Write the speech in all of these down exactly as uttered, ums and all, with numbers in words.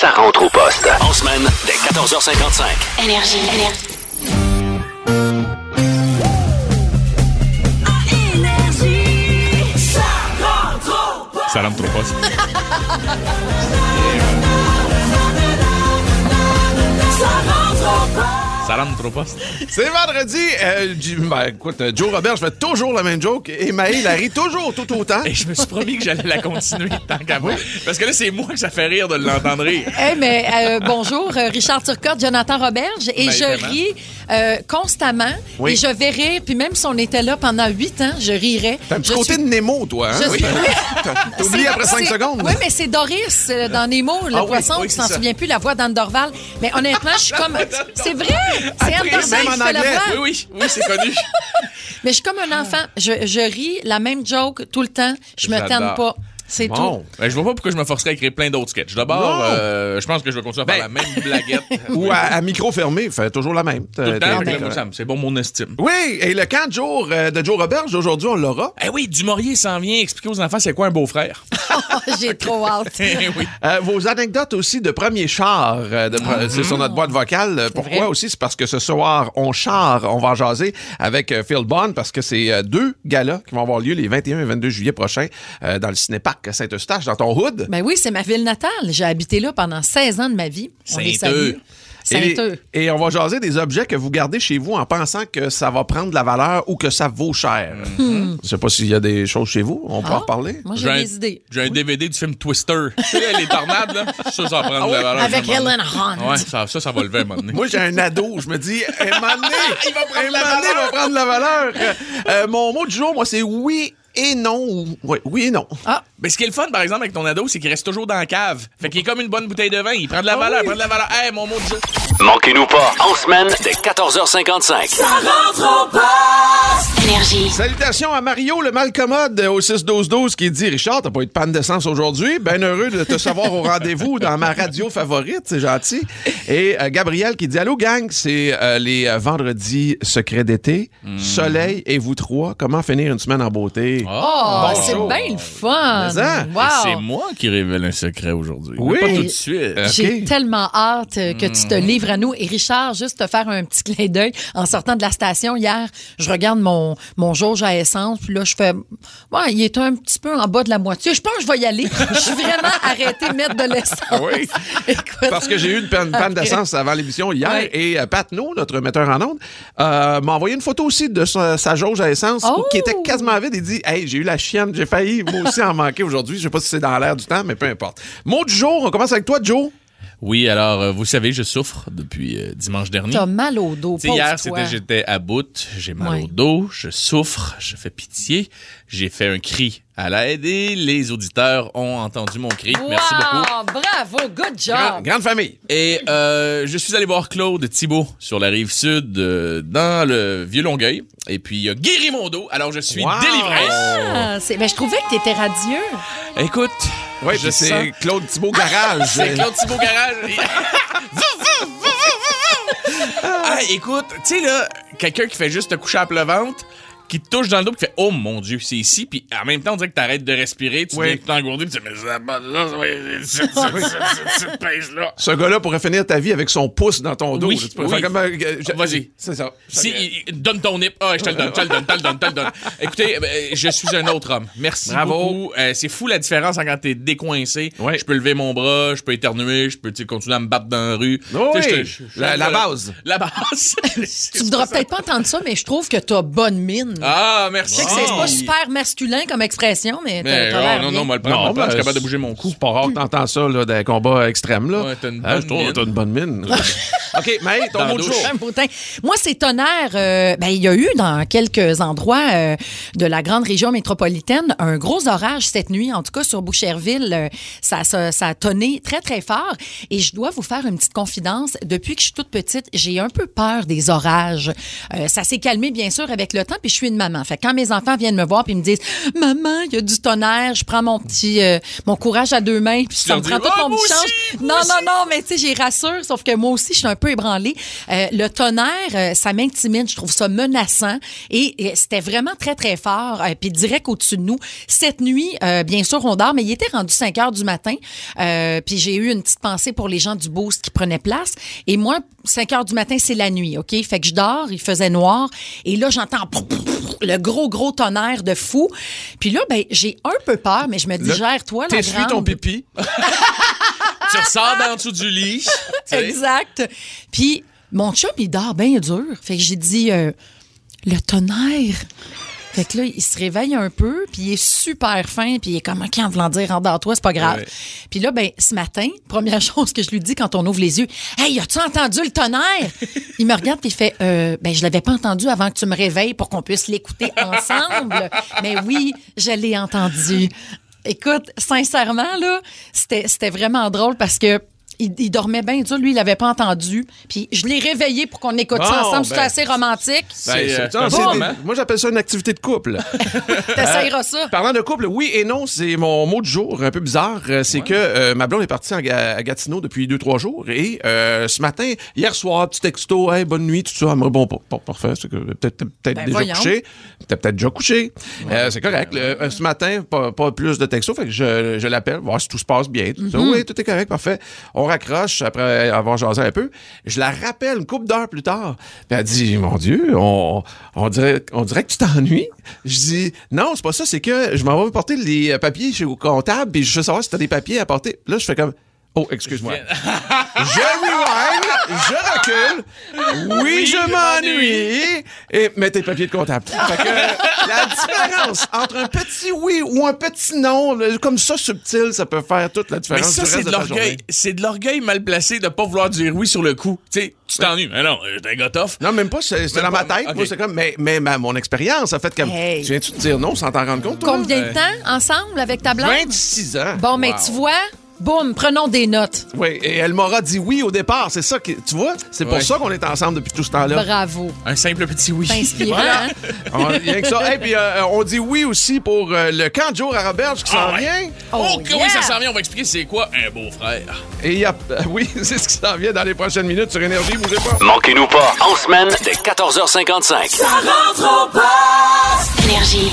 Ça rentre au poste. En semaine, dès quatorze heures cinquante-cinq. Énergie. Énergie. Ça rentre trop poste. Ça rentre trop poste. C'est vendredi. Euh, J- ben, écoute, euh, Joe Robert, je fais toujours la même joke et Maï la rit toujours tout autant. Et je me suis promis que j'allais la continuer tant qu'à moi. Parce que là, c'est moi que ça fait rire de l'entendre rire. Hey, mais euh, bonjour, euh, Richard Turcotte, Jonathan Roberge, et Ben, je vraiment. ris euh, constamment, Oui. et je vais rire, puis même si on était là pendant huit ans, je rirais. T'as un petit Je côté suis- de Nemo, toi, hein? je Oui. suis- T'oublies C'est- après cinq c'est- secondes. Oui, mais c'est Doris euh, dans Nemo, le Ah oui, poisson, oui, qui c'est s'en ça. souvient plus, la voix d'Anne Dorval. Mais honnêtement, je suis comme... C'est vrai! C'est Anne Après, Dorval même qui en fait la anglais. voix. Oui, oui, oui, c'est connu. Mais je suis comme un enfant. Je, je ris la même joke tout le temps. Je me J'adore. tanne pas. C'est Bon. tout. Ben, je vois pas pourquoi je me forcerais à écrire plein d'autres sketchs. D'abord, Non. euh, je pense que je vais continuer à faire Ben- la même blaguette. Ou à, à micro fermé, fait toujours la même. Tout le temps, T'es- avec t'es- le Sam. C'est bon, mon estime. Oui, et le camp de jour euh, de Joe Robert, aujourd'hui, on l'aura. Eh oui, Dumouriez s'en vient expliquer aux enfants c'est quoi un beau-frère. Oh, j'ai trop hâte. Eh oui. Euh, vos anecdotes aussi de premier char, euh, de pre- c'est sur notre boîte vocale. Euh, Pourquoi vrai. aussi? C'est parce que ce soir, on char, on va en jaser avec euh, Phil Bond, parce que c'est euh, deux galas qui vont avoir lieu les vingt et un et vingt-deux juillet prochains euh, dans le cinéparc à Saint-Eustache, dans ton hood. Ben oui, c'est ma ville natale. J'ai habité là pendant seize ans de ma vie. On les Saint-Eux. salue. Saint-Eux. Et, et on va jaser des objets que vous gardez chez vous en pensant que ça va prendre de la valeur ou que ça vaut cher. Je sais pas s'il y a des choses chez vous. On peut en Ah, reparler. Moi, j'ai J'ai un, des idées. j'ai un D V D du film Twister. Tu sais, les tornades, là. Ça, ça va prendre de la valeur. Avec ça, Helen Hunt. Ouais, ça, ça, ça va lever un moment donné. Moi, j'ai un ado. Je me dis, un moment donné, il va prendre, la valeur. Il va prendre de la valeur. Euh, mon mot du jour, moi, c'est oui et non. ou- Oui, oui et non. Ah, Mais ce qui est le fun, par exemple, avec ton ado, c'est qu'il reste toujours dans la cave. Fait qu'il est comme une bonne bouteille de vin. Il prend de la valeur, il prend de la valeur. Hey, mon mot de jour. Manquez-nous pas. En semaine, dès quatorze heures cinquante-cinq. Énergie. Salutations à Mario, le malcommode, au six douze douze, qui dit « Richard, t'as pas eu de panne d'essence aujourd'hui? Ben heureux de te savoir au rendez-vous dans ma radio favorite, c'est gentil. » Et euh, Gabriel qui dit « Allô, gang, c'est euh, les euh, vendredis secrets d'été, soleil et vous trois, comment finir une semaine en beauté? oh, Bon c'est show. bien le fun. Mais hein, Wow. C'est moi qui révèle un secret aujourd'hui. Oui. Mais pas tout de suite. Euh, J'ai Ok. tellement hâte euh, que tu te livres à nous. Et Richard, juste te faire un petit clin d'œil. En sortant de la station hier, je regarde mon, mon jauge à essence. Puis là, je fais... Ouais, il est un petit peu en bas de la moitié. Je pense que je vais y aller. Je suis vraiment arrêtée de mettre de l'essence. Oui. Écoute. Parce que j'ai eu une panne, panne d'essence avant l'émission hier Ouais. et euh, Pat No, notre metteur en ondes, euh, m'a envoyé une photo aussi de sa, sa jauge à essence Oh! qui était quasiment vide. Il dit « Hey, j'ai eu la chienne, j'ai failli moi aussi en manquer aujourd'hui. Je sais pas si c'est dans l'air du temps, mais peu importe. » Mot du jour, on commence avec toi, Joe. Oui, alors, euh, vous savez, je souffre depuis euh, dimanche dernier. T'as mal au dos, Tu sais, pauvre hier, toi. c'était j'étais à bout, j'ai mal Ouais. au dos, je souffre, je fais pitié, j'ai fait un cri à l'aide et les auditeurs ont entendu mon cri. Merci beaucoup. Wow, bravo, good job. Grande, grande famille. Et euh, je suis allé voir Claude Thibault sur la rive sud, euh, dans le Vieux-Longueuil. Et puis, il a guéri mon dos, alors je suis Wow. délivré. Ah, c'est- ben, je trouvais que t'étais radieux. Écoute, Oui, je puis sens... c'est Claude Thibault Garage. C'est Claude Thibault Garage. Ah, écoute, tu sais, là, quelqu'un qui fait juste te coucher à plat ventre, qui te touche dans le dos, qui fait « Oh mon Dieu, c'est ici », puis en même temps, on dirait que t'arrêtes de respirer, tu Oui. viens tout engourdi, puis tu dis « Mais ça va là, ça va être cette pince-là. » Ce gars-là pourrait finir ta vie avec son pouce dans ton dos. Oui, là. Tu pourrais oui. faire comme, euh, je- Vas-y. C'est ça. Si, il- il- donne ton nip. Ah, je te le donne, je te le donne, je te le donne, je te le donne. Écoutez, euh, je suis un autre homme. Merci Bravo. beaucoup. Euh, c'est fou la différence quand t'es décoincé. Oui. Je peux lever mon bras, je peux éternuer, je peux tu sais, continuer à me battre dans la rue. Oui, Tu sais, je te- je- je- la- la base. La base. Tu voudras peut-être pas entendre ça, mais je trouve que t'as bonne mine. Ah, merci. Je sais que c'est pas super masculin comme expression, mais t'as, Mais t'as oh, l'air non, bien. non, moi, le prendre, Non, ma place, je suis ben, capable de bouger mon cou. C'est pas rare que t'entends ça là, dans les combats extrêmes. Là. Ouais, t'as une Hein, bonne je trouve que mine. t'as une bonne mine. OK, mais ton Dans mot la du douche. jour. Un boutin. Moi, c'est tonnerre. euh, ben, il y a eu dans quelques endroits euh, de la grande région métropolitaine un gros orage cette nuit. En tout cas, sur Boucherville, euh, ça, ça, ça a tonné très, très fort. Et je dois vous faire une petite confidence. Depuis que je suis toute petite, j'ai un peu peur des orages. Euh, ça s'est calmé, bien sûr, avec le temps, puis je suis une maman. Fait que quand mes enfants viennent me voir puis me disent « Maman, il y a du tonnerre », je prends mon petit euh, mon courage à deux mains, puis ça leur me prend dis, tout « Ah, mon moi petit aussi, change. moi Non, aussi. non, non, mais tu sais, j'y rassure, sauf que moi aussi, je suis un peu ébranlée. Euh, le tonnerre, euh, ça m'intimide. Je trouve ça menaçant. Et, et c'était vraiment très, très fort. Euh, puis direct au-dessus de nous. Cette nuit, euh, bien sûr, on dort, mais il était rendu cinq heures du matin. Euh, puis j'ai eu une petite pensée pour les gens du Boost qui prenaient place. Et moi, cinq heures du matin, c'est la nuit, OK? Fait que je dors, il faisait noir. Et là, j'entends le gros, gros tonnerre de fou. Puis là, ben, j'ai un peu peur, mais je me dis, Le... gère-toi, la T'essuies grande. ton pipi. Tu ressors d'en dessous du lit. t'sais. Exact. Puis mon chum, il dort bien dur. Fait que j'ai dit, euh, le tonnerre. Fait que là, il se réveille un peu, puis il est super fin, puis il est comme, OK, en voulant dire, endors-toi, c'est pas grave. Ouais. Puis là, ben, ce matin, première chose que je lui dis quand on ouvre les yeux, « Hey, as-tu entendu le tonnerre? » Il me regarde, puis il fait, euh, « Ben, je l'avais pas entendu avant que tu me réveilles pour qu'on puisse l'écouter ensemble. » Mais oui, je l'ai entendu. Écoute, sincèrement, là, c'était, c'était vraiment drôle parce que Il, il dormait bien dur. Lui, il l'avait pas entendu. Puis je l'ai réveillé pour qu'on écoute Bon, ça ensemble. ben, C'était assez romantique. Ben, C'est, c'est- euh, non, un c'est bon des- moment. moi, j'appelle ça une activité de couple. T'essayeras ça. Parlant de couple, oui et non, c'est mon mot du jour, un peu bizarre. Euh, C'est que euh, ma blonde est partie en Ga- à Gatineau depuis deux, trois jours. Et euh, ce matin, hier soir, petit texto, hey, bonne nuit, tout ça. Elle me répond pas. Bon, parfait, c'est que peut-être peut-être Ben, déjà voyons. couché. T'es peut-être déjà couché. Euh, c'est correct. Le- euh, ce matin, pas, pas plus de texto. Fait que je, je l'appelle, voir si tout se passe bien. Tout ça. Oui, tout est correct, parfait. On raccroche après avoir jasé un peu. Je la rappelle une couple d'heures plus tard. Puis elle dit, mon Dieu, on, on, dirait, on dirait que tu t'ennuies. Je dis, non, c'est pas ça, c'est que je m'en vais porter les papiers chez le comptable, puis je veux savoir si t'as des papiers à porter. Là, je fais comme, oh, excuse-moi. Je rewind, je recule. Oui, je m'ennuie. Et mets tes papiers de comptable. Fait que euh, la différence entre un petit oui ou un petit non, là, comme ça, subtil, ça peut faire toute la Mais différence ça, du c'est reste de de ta l'orgueil. journée. C'est de l'orgueil mal placé de pas vouloir dire oui sur le coup. Tu sais, tu t'ennuies. Mais non, euh, t'es un gars tough. Non, même pas, c'est- c'était dans Même ma pas, tête. ok. Moi, c'est comme, mais, mais ma- mon expérience a fait comme, Hey. tu viens-tu de dire non sans t'en rendre compte, toi? Combien de temps ensemble avec ta blonde? vingt-six ans. Bon, mais Wow. tu vois, boum, prenons des notes. Oui, et elle m'aura dit oui au départ. C'est ça qui, tu vois, c'est pour Ouais. ça qu'on est ensemble depuis tout ce temps-là. Bravo. Un simple petit oui. C'est inspirant, Voilà. hein? On, rien que ça. Et puis euh, on dit oui aussi pour euh, le camp de jour à Roberge qui s'en Ah ouais. vient. Oh, Oh, que yeah. oui, ça s'en vient. On va expliquer c'est quoi un beau-frère. Et il y a, euh, oui, c'est ce qui s'en vient dans les prochaines minutes sur Énergie. Bougez pas. Manquez-nous pas en semaine dès quatorze heures cinquante-cinq. Énergie.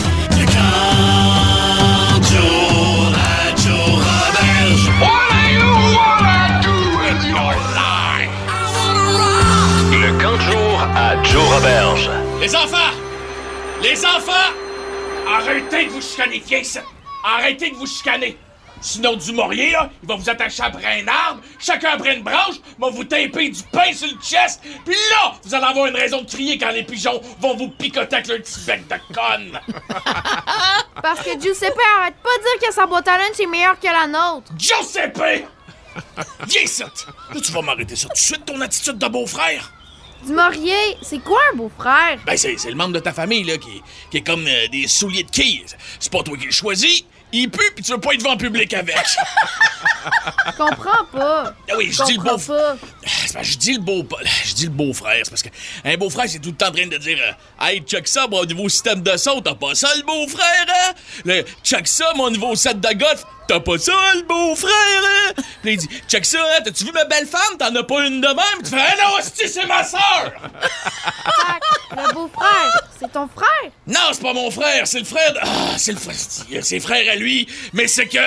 Le camp de jour à Joe Roberge. Les enfants! Les enfants! Arrêtez de vous chicaner, viens ici! Arrêtez de vous chicaner! Sinon, du Maurier, là, il va vous attacher après un arbre, chacun après une branche, va vous taper du pain sur le chest, puis là, vous allez avoir une raison de crier quand les pigeons vont vous picoter avec leur petit bec de conne! Parce que Giuseppe arrête pas de dire que sa boîte à lunch est meilleure que la nôtre. Giuseppe! Viens ici! Là, tu vas m'arrêter ça tout de suite, ton attitude de beau-frère! Du Maurier, c'est quoi un beau-frère? Ben, c'est, c'est le membre de ta famille, là, qui, qui est comme euh, des souliers de quilles. C'est pas toi qui le choisis, il pue, pis tu veux pas être devant le public avec. Je comprends pas. Ah oui, je Je dis le comprends beau... pas. C'est parce que je dis le beau... Je dis le beau-frère, c'est parce que un beau-frère, c'est tout le temps en train de dire euh, Hey, check ça, mon nouveau système de son, t'as pas ça, le beau-frère, hein? Le, check ça, mon nouveau set de golf, t'as pas ça, le beau-frère, hein? Puis là, il dit Check ça, hein? T'as-tu vu ma belle femme? T'en as pas une de même? Tu fais Ah non, hostie, c'est ma sœur! Tac, le beau-frère, c'est ton frère? Non, c'est pas mon frère, c'est le frère de... Ah, c'est le frère... C'est frère à lui, mais c'est que...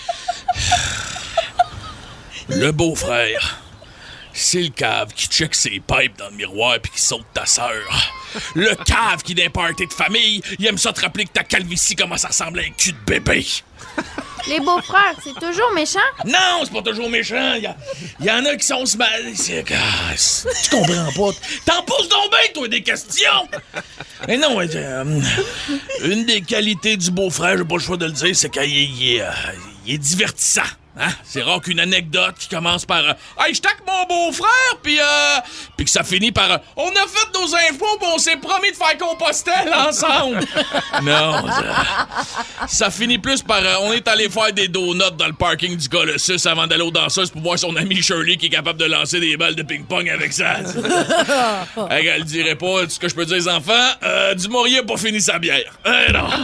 Le beau-frère, c'est le cave qui check ses pipes dans le miroir puis qui saute ta sœur. Le cave qui, d'un party de famille, il aime ça te rappeler que ta calvitie commence à ressembler à un cul de bébé. Les beaux-frères, c'est toujours méchant? Non, c'est pas toujours méchant. Il y, y en a qui sont se mal. C'est... Ah, c'est- tu comprends pas. T'en poses donc bien, toi, des questions. Mais non, euh, une des qualités du beau-frère, j'ai pas le choix de le dire, c'est qu'il est, il est, euh, il est divertissant. Hein? C'est rare qu'une anecdote qui commence par euh, Hey, je taque mon beau-frère, puis euh, puis que ça finit par euh, On a fait nos infos, puis on s'est promis de faire Compostelle ensemble. Non, ça, ça finit plus par euh, On est allé faire des donuts dans le parking du Colossus avant d'aller aux danseuses pour voir son ami Shirley qui est capable de lancer des balles de ping-pong avec ça. Hey, elle le dirait pas, ce que je peux dire, les enfants, euh, du Maurier a pas fini sa bière. Eh non.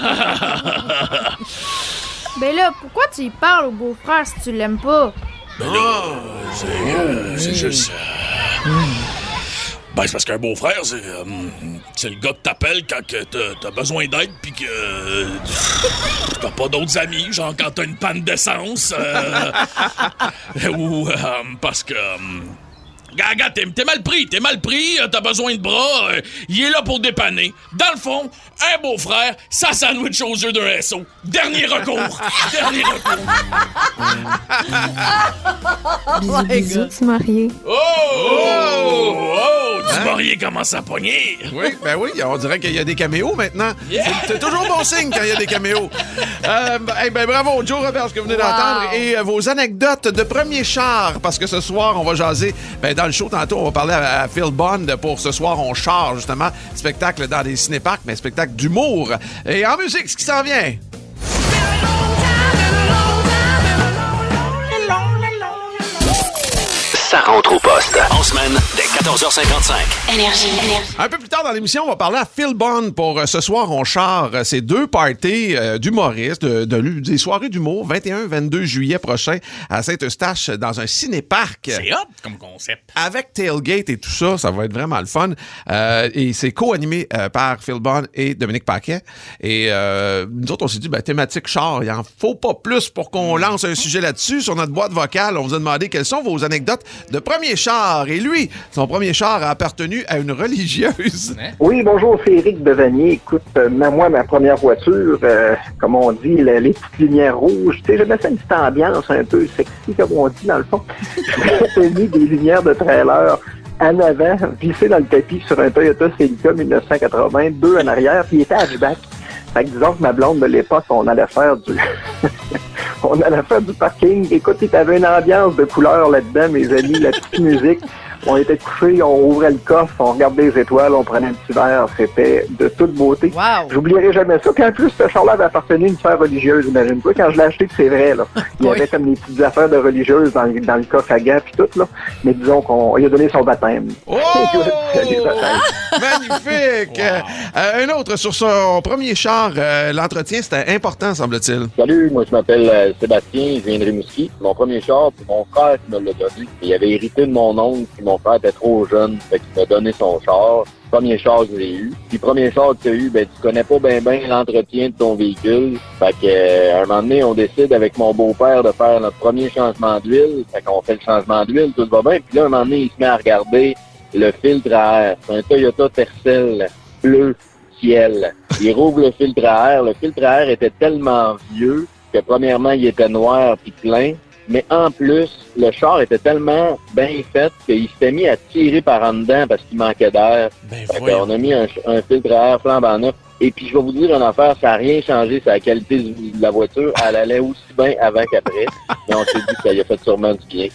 Ben là, pourquoi tu y parles au beau-frère si tu l'aimes pas? Ben là, c'est, euh, c'est juste... euh, Ben, c'est parce qu'un beau-frère, c'est, euh, c'est le gars que t'appelles quand que t'as, t'as besoin d'aide pis que euh, t'as pas d'autres amis, genre quand t'as une panne d'essence. Euh, ou euh, parce que... Euh, Regarde, t'es, t'es mal pris, t'es mal pris, euh, t'as besoin de bras, euh, il est là pour dépanner. Dans le fond, un beau-frère, ça sandwich aux œufs d'un S O. Dernier recours, dernier recours. Bisous, bisous, tu marié. Oh! Oh! Oh! Du marié commence à pogner. Oui, ben oui, on dirait qu'il y a des caméos maintenant. Yeah. C'est, c'est toujours bon signe quand il y a des caméos. Euh, ben, hey, ben, bravo, Joe Robert, ce que vous venez Wow. d'entendre. Et euh, vos anecdotes de premier char, parce que ce soir, on va jaser. Ben, dans le show, tantôt, on va parler à, à Phil Bond pour ce soir, on char, justement. Spectacle dans des cinéparcs, mais spectacle d'humour. Et en musique, ce qui s'en vient. Ça rentre au poste. En semaine, dès quatorze heures cinquante-cinq. Énergie, énergie. Un peu plus tard dans l'émission, on va parler à Phil Bond pour euh, ce soir, on char. Euh, ces deux parties euh, d'humoristes, de, de, de- des soirées d'humour, vingt et un vingt-deux juillet prochain à Saint-Eustache, dans un cinéparc. C'est hot comme concept. Avec tailgate et tout ça, ça va être vraiment le fun. Euh, et c'est co-animé euh, par Phil Bond et Dominique Paquet. Et euh, nous autres, on s'est dit, ben, thématique char, il en faut pas plus pour qu'on lance un sujet là-dessus. Sur notre boîte vocale, on vous a demandé quelles sont vos anecdotes de premier char. Et lui, son premier char a appartenu à une religieuse. Oui, bonjour, c'est Éric Bevanier. Écoute, euh, moi, ma première voiture, euh, comme on dit, le- les petites lumières rouges, tu sais, j'aimais ça une petite ambiance un peu sexy, comme on dit, dans le fond. J'ai mis des lumières de trailer en avant, vissées dans le tapis sur un Toyota Celica dix-neuf cent quatre-vingts, deux en arrière, puis il était hatchback. Fait que disons que ma blonde de l'époque, on allait faire du... on allait faire du parking. Écoute, il y avait une ambiance de couleur là-dedans, mes amis, la petite musique. On était couchés, on ouvrait le coffre, on regardait les étoiles, on prenait un petit verre. C'était de toute beauté. Wow. J'oublierai jamais ça. Puis en plus, ce char-là avait appartenu à une sphère religieuse, imagine-toi. Quand je l'ai acheté, que c'est vrai, là. Il y Oui. avait comme des petites affaires de religieuses dans, le- dans le coffre à gants puis tout, là. Mais disons qu'on il a donné son baptême. Oh! Les baptêmes. Magnifique! Euh, un autre sur son premier char, euh, l'entretien, c'était important, semble-t-il. Salut, moi je m'appelle euh, Sébastien, je viens de Rimouski. Mon premier char, c'est mon frère qui me l'a donné. Il avait hérité de mon oncle, puis mon frère était trop jeune, fait qu'il m'a donné son char. Premier char que j'ai eu. Puis premier char que tu as eu, ben tu connais pas bien ben l'entretien de ton véhicule. Fait que euh, un moment donné, on décide avec mon beau-père de faire notre premier changement d'huile. Fait qu'on fait le changement d'huile, tout va bien. Puis là, un moment donné, il se met à regarder le filtre à air. C'est un Toyota Tercel bleu ciel. Il rouvre le filtre à air. Le filtre à air était tellement vieux que premièrement, il était noir puis plein. Mais en plus, le char était tellement bien fait qu'il s'était mis à tirer par en dedans parce qu'il manquait d'air. Ben, Fait voyons. qu'on a mis un, un filtre à air flambant neuf. Et puis, je vais vous dire une affaire, ça n'a rien changé sur la qualité du- de la voiture. Elle allait aussi bien avant qu'après. Mais on s'est dit que ça y a fait sûrement du bien.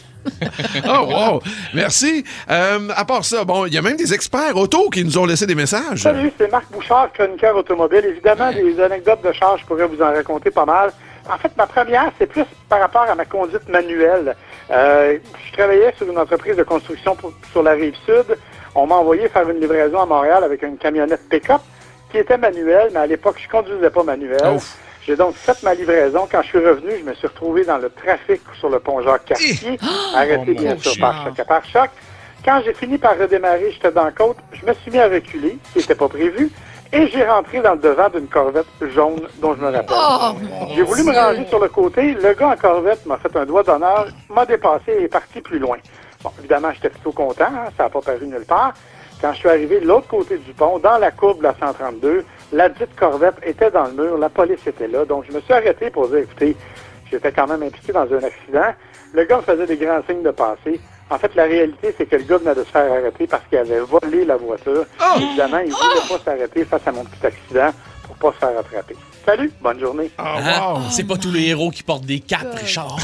Oh, wow! Merci. Euh, à part ça, bon, il y a même des experts auto qui nous ont laissé des messages. Salut, c'est Marc Bouchard, chroniqueur automobile. Évidemment, des anecdotes de char, je pourrais vous en raconter pas mal. En fait, ma première, c'est plus par rapport à ma conduite manuelle. Euh, je travaillais sur une entreprise de construction pour- sur la Rive-Sud. On m'a envoyé faire une livraison à Montréal avec une camionnette pick-up qui était manuelle, mais à l'époque, je conduisais pas manuel. Ouf. J'ai donc fait ma livraison. Quand je suis revenu, je me suis retrouvé dans le trafic sur le pont Jacques-Cartier, arrêté Oh, bien mon sûr Dieu. par choc à par choc. Quand j'ai fini par redémarrer, j'étais dans la côte, je me suis mis à reculer, ce qui n'était pas prévu, et j'ai rentré dans le devant d'une Corvette jaune dont je me rappelle. Oh, J'ai voulu me ranger sur le côté, le gars en Corvette m'a fait un doigt d'honneur, m'a dépassé et est parti plus loin. Bon, évidemment, j'étais plutôt content, hein, ça n'a pas paru nulle part. Quand je suis arrivé de l'autre côté du pont, dans la courbe de la cent trente-deux, la dite Corvette était dans le mur, la police était là, donc je me suis arrêté pour dire, écoutez, j'étais quand même impliqué dans un accident. Le gars me faisait des grands signes de passer. En fait, la réalité, c'est que le gars venait de se faire arrêter parce qu'il avait volé la voiture. Oh! Évidemment, il ne voulait pas s'arrêter face à mon petit accident pour pas se faire attraper. Salut, bonne journée. Oh, Hein? wow! C'est pas tous les héros qui portent des capes, Richard.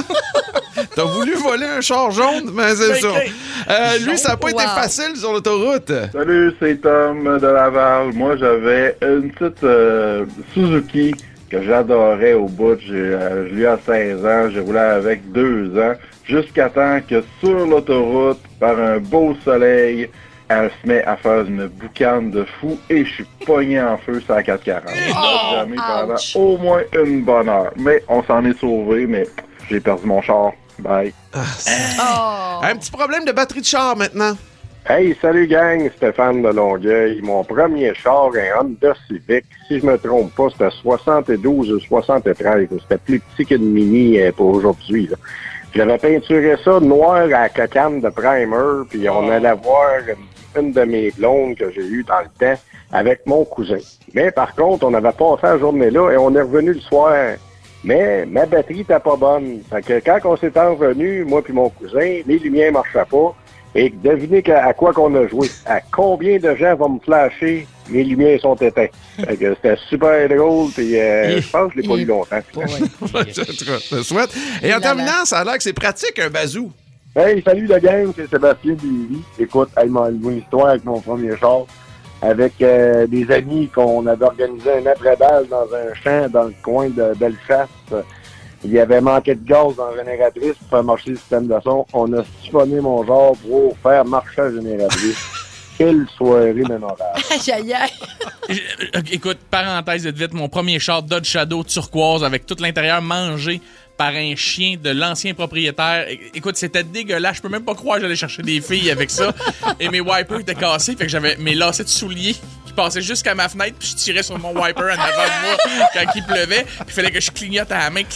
T'as voulu voler un char jaune? Mais c'est ça. Euh, lui, ça n'a pas été Wow. facile sur l'autoroute. Salut, c'est Tom de Laval. Moi, j'avais une petite euh, Suzuki que j'adorais au bout. J'ai, euh, je l'ai eu à seize ans. J'ai roulé avec deux ans. Jusqu'à temps que sur l'autoroute, par un beau soleil, elle se met à faire une boucane de fou et je suis pogné en feu sur la quatre cent quarante. J'ai mis pendant ouch. au moins une bonne heure. Mais on s'en est sauvé, mais j'ai perdu mon char. Bye. Oh. Un petit problème de batterie de char maintenant. Hey, salut gang, Stéphane de Longueuil. Mon premier char, un Honda Civic, si je me trompe pas, c'était soixante-douze ou soixante-treize. C'était plus petit qu'une Mini euh, pour aujourd'hui. Là. J'avais peinturé ça noir à la cocane de primer, puis on allait voir une, une de mes blondes que j'ai eues dans le temps avec mon cousin. Mais par contre, on avait passé la journée-là et on est revenu le soir. Mais ma batterie était pas bonne. Fait que quand on s'est revenu, moi puis mon cousin, les lumières marchaient pas. Et devinez à quoi qu'on a joué. À combien de gens vont me flasher, mes lumières sont éteintes. Fait que c'était super drôle, puis euh, je pense que je l'ai pas eu longtemps. Je te souhaite. Et en terminant, ça a l'air que c'est pratique, un bazou. Hey, salut la gang, c'est Sébastien Lévy. Écoute, hey, une histoire avec mon premier char. Avec euh, des amis qu'on avait organisé un après-balle dans un champ dans le coin de Belfast. Il y avait manqué de gaz dans la génératrice pour faire marcher le système de son. On a siphonné mon genre pour faire marcher la génératrice. Quelle soirée mémorable. Aïe, aïe, aïe. Écoute, parenthèse vite, vite, mon premier char Dodge Shadow turquoise avec tout l'intérieur mangé par un chien de l'ancien propriétaire. Écoute, c'était dégueulasse. Je peux même pas croire que j'allais chercher des filles avec ça. Et mes wipers étaient cassés, fait que j'avais mes lacets de souliers qui passaient jusqu'à ma fenêtre, puis je tirais sur mon wiper en avant de moi quand il pleuvait. Puis il fallait que je clignote à la main.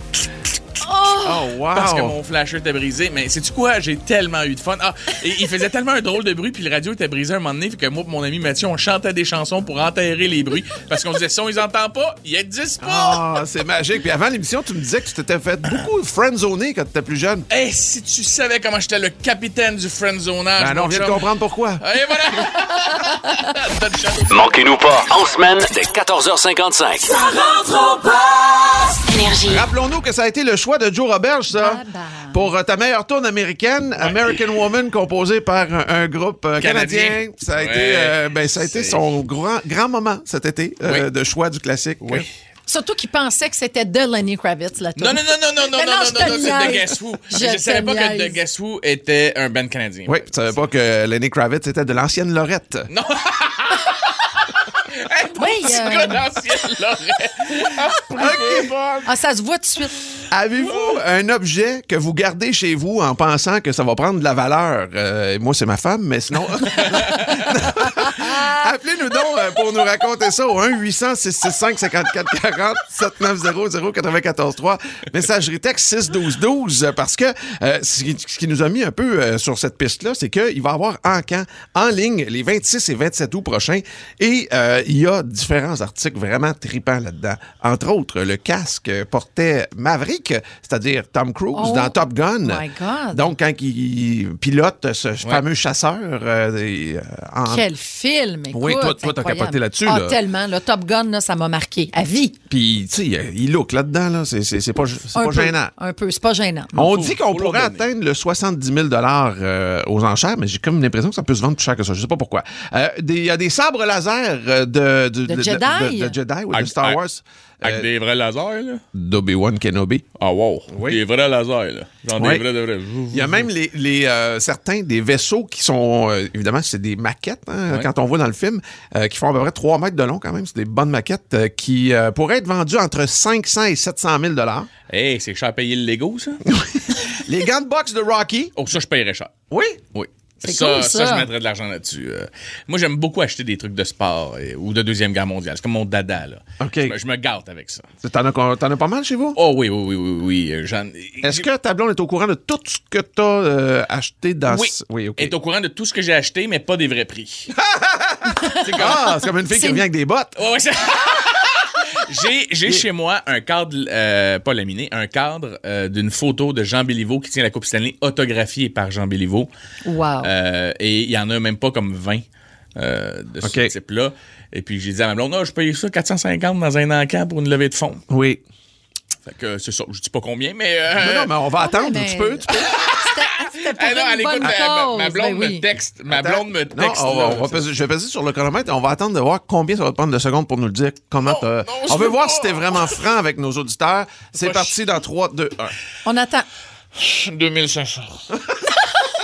Oh, wow! Parce que mon flasher était brisé. Mais sais-tu quoi? J'ai tellement eu de fun. Ah, et il faisait tellement un drôle de bruit, puis le radio était brisé un moment donné, fait que moi et mon ami Mathieu, on chantait des chansons pour enterrer les bruits. Parce qu'on disait, si on les entend pas, ils existent pas! Ah, c'est magique. Puis avant l'émission, tu me disais que tu t'étais fait beaucoup friendzoner quand tu étais plus jeune. Eh, hey, si tu savais comment j'étais le capitaine du friendzonage. Ben non, on vient de comprendre pourquoi. Et voilà! Manquez-nous pas, en semaine, dès quatorze heures cinquante-cinq. Ça rentre au poste! Énergie. Rappelons-nous que ça a été le choix de Joe Roberge, ça, Ah ben. pour euh, ta meilleure tourne américaine, ouais. American Woman, composée par un, un groupe euh, canadien. canadien. Ça a ouais. été, euh, ben, ça a été son grand, grand moment cet été euh, oui. de choix du classique. Oui. Surtout qu'il pensait que c'était de Lenny Kravitz, la tourne. Non, non, non, non, non, non, non, non, non, non, c'est de Guess Who. Je, je savais pas niaise. que de Guess Who était un band canadien. Oui, tu savais pas que Lenny Kravitz était de l'ancienne Lorette. Non! Hey, oui, c'est euh... quoi l'ancienne Lorette? OK. Ah, ça se voit tout de suite. Avez-vous un objet que vous gardez chez vous en pensant que ça va prendre de la valeur? Euh, moi, c'est ma femme, mais sinon... Appelez-nous donc euh, pour nous raconter ça au un huit cents, six six cinq, cinq quatre quatre zéro, sept neuf zéro zéro neuf quatre trois. Messagerie texte six douze douze, parce que euh, ce, qui, ce qui nous a mis un peu euh, sur cette piste-là, c'est qu'il va y avoir Encan en ligne les vingt-six et vingt-sept août prochains, et euh, il y a différents articles vraiment tripants là-dedans. Entre autres, le casque portait Maverick, c'est-à-dire Tom Cruise oh, dans Top Gun. My God. Donc, quand il pilote ce ouais. fameux chasseur... Euh, et, euh, en... Quel film! Écoute, oui, toi, toi t'as capoté là-dessus. Ah, là. tellement. Le Top Gun, là, ça m'a marqué. À vie. Puis, tu sais, il look là-dedans. Là. C'est, c'est, c'est pas, c'est pas peu, gênant. Un peu. C'est pas gênant. On faut, dit qu'on pourrait atteindre le soixante-dix mille euh, aux enchères, mais j'ai comme l'impression que ça peut se vendre plus cher que ça. Je sais pas pourquoi. Il euh, y a des sabres laser de, de, de, de, Jedi. De, de, de Jedi ou de Star Wars. Avec euh, des vrais lasers, là? d'Obi-Wan Kenobi. Ah, wow. Oui. Des vrais lasers, là. Genre oui. des vrais, de vrais. Il y a même les, les, euh, certains des vaisseaux qui sont, euh, évidemment, c'est des maquettes, hein, oui. quand on voit dans le film, euh, qui font à peu près trois mètres de long quand même. C'est des bonnes maquettes euh, qui euh, pourraient être vendues entre cinq cents et sept cent mille dollars. Hey, c'est cher à payer le Lego, ça? Les gants de boxe de Rocky. Oh, ça, je paierais cher. Oui? Oui. C'est ça, cool, ça. ça, je mettrais de l'argent là-dessus. Euh, moi, j'aime beaucoup acheter des trucs de sport euh, ou de Deuxième Guerre mondiale. C'est comme mon dada, là. OK. Je, je me gâte avec ça. T'en as, t'en as pas mal chez vous? Oh oui, oui, oui, oui, oui. J'en... Est-ce que ta blonde est au courant de tout ce que t'as euh, acheté dans... Oui. Ce... oui, OK. Elle est au courant de tout ce que j'ai acheté, mais pas des vrais prix. c'est comme... Ah, c'est comme une fille c'est... qui revient avec des bottes. Oh, c'est... J'ai, j'ai Et... chez moi un cadre, euh, pas laminé, un cadre euh, d'une photo de Jean Béliveau qui tient la Coupe Stanley autographiée par Jean Béliveau. Wow. Euh, et il y en a même pas comme vingt euh, de okay. ce type-là. Et puis j'ai dit à ma blonde, non, je paye ça quatre cent cinquante dans un encan pour une levée de fonds. Oui. Fait que c'est ça. Je dis pas combien, mais... Euh... Non, non, mais on va attendre. Mais... Tu peux, tu peux. C'était pour ah non, une bonne écoute, cause. Ma, ma blonde ben oui. me texte. Ma Attends. blonde me texte. Non, on va, on va peser, je vais peser sur le chronomètre et on va attendre de voir combien ça va te prendre de secondes pour nous le dire. Comment oh, non, on veut voir pas. si t'es vraiment franc avec nos auditeurs. C'est pas parti ch... dans trois, deux, un. On attend. deux mille cinq cents.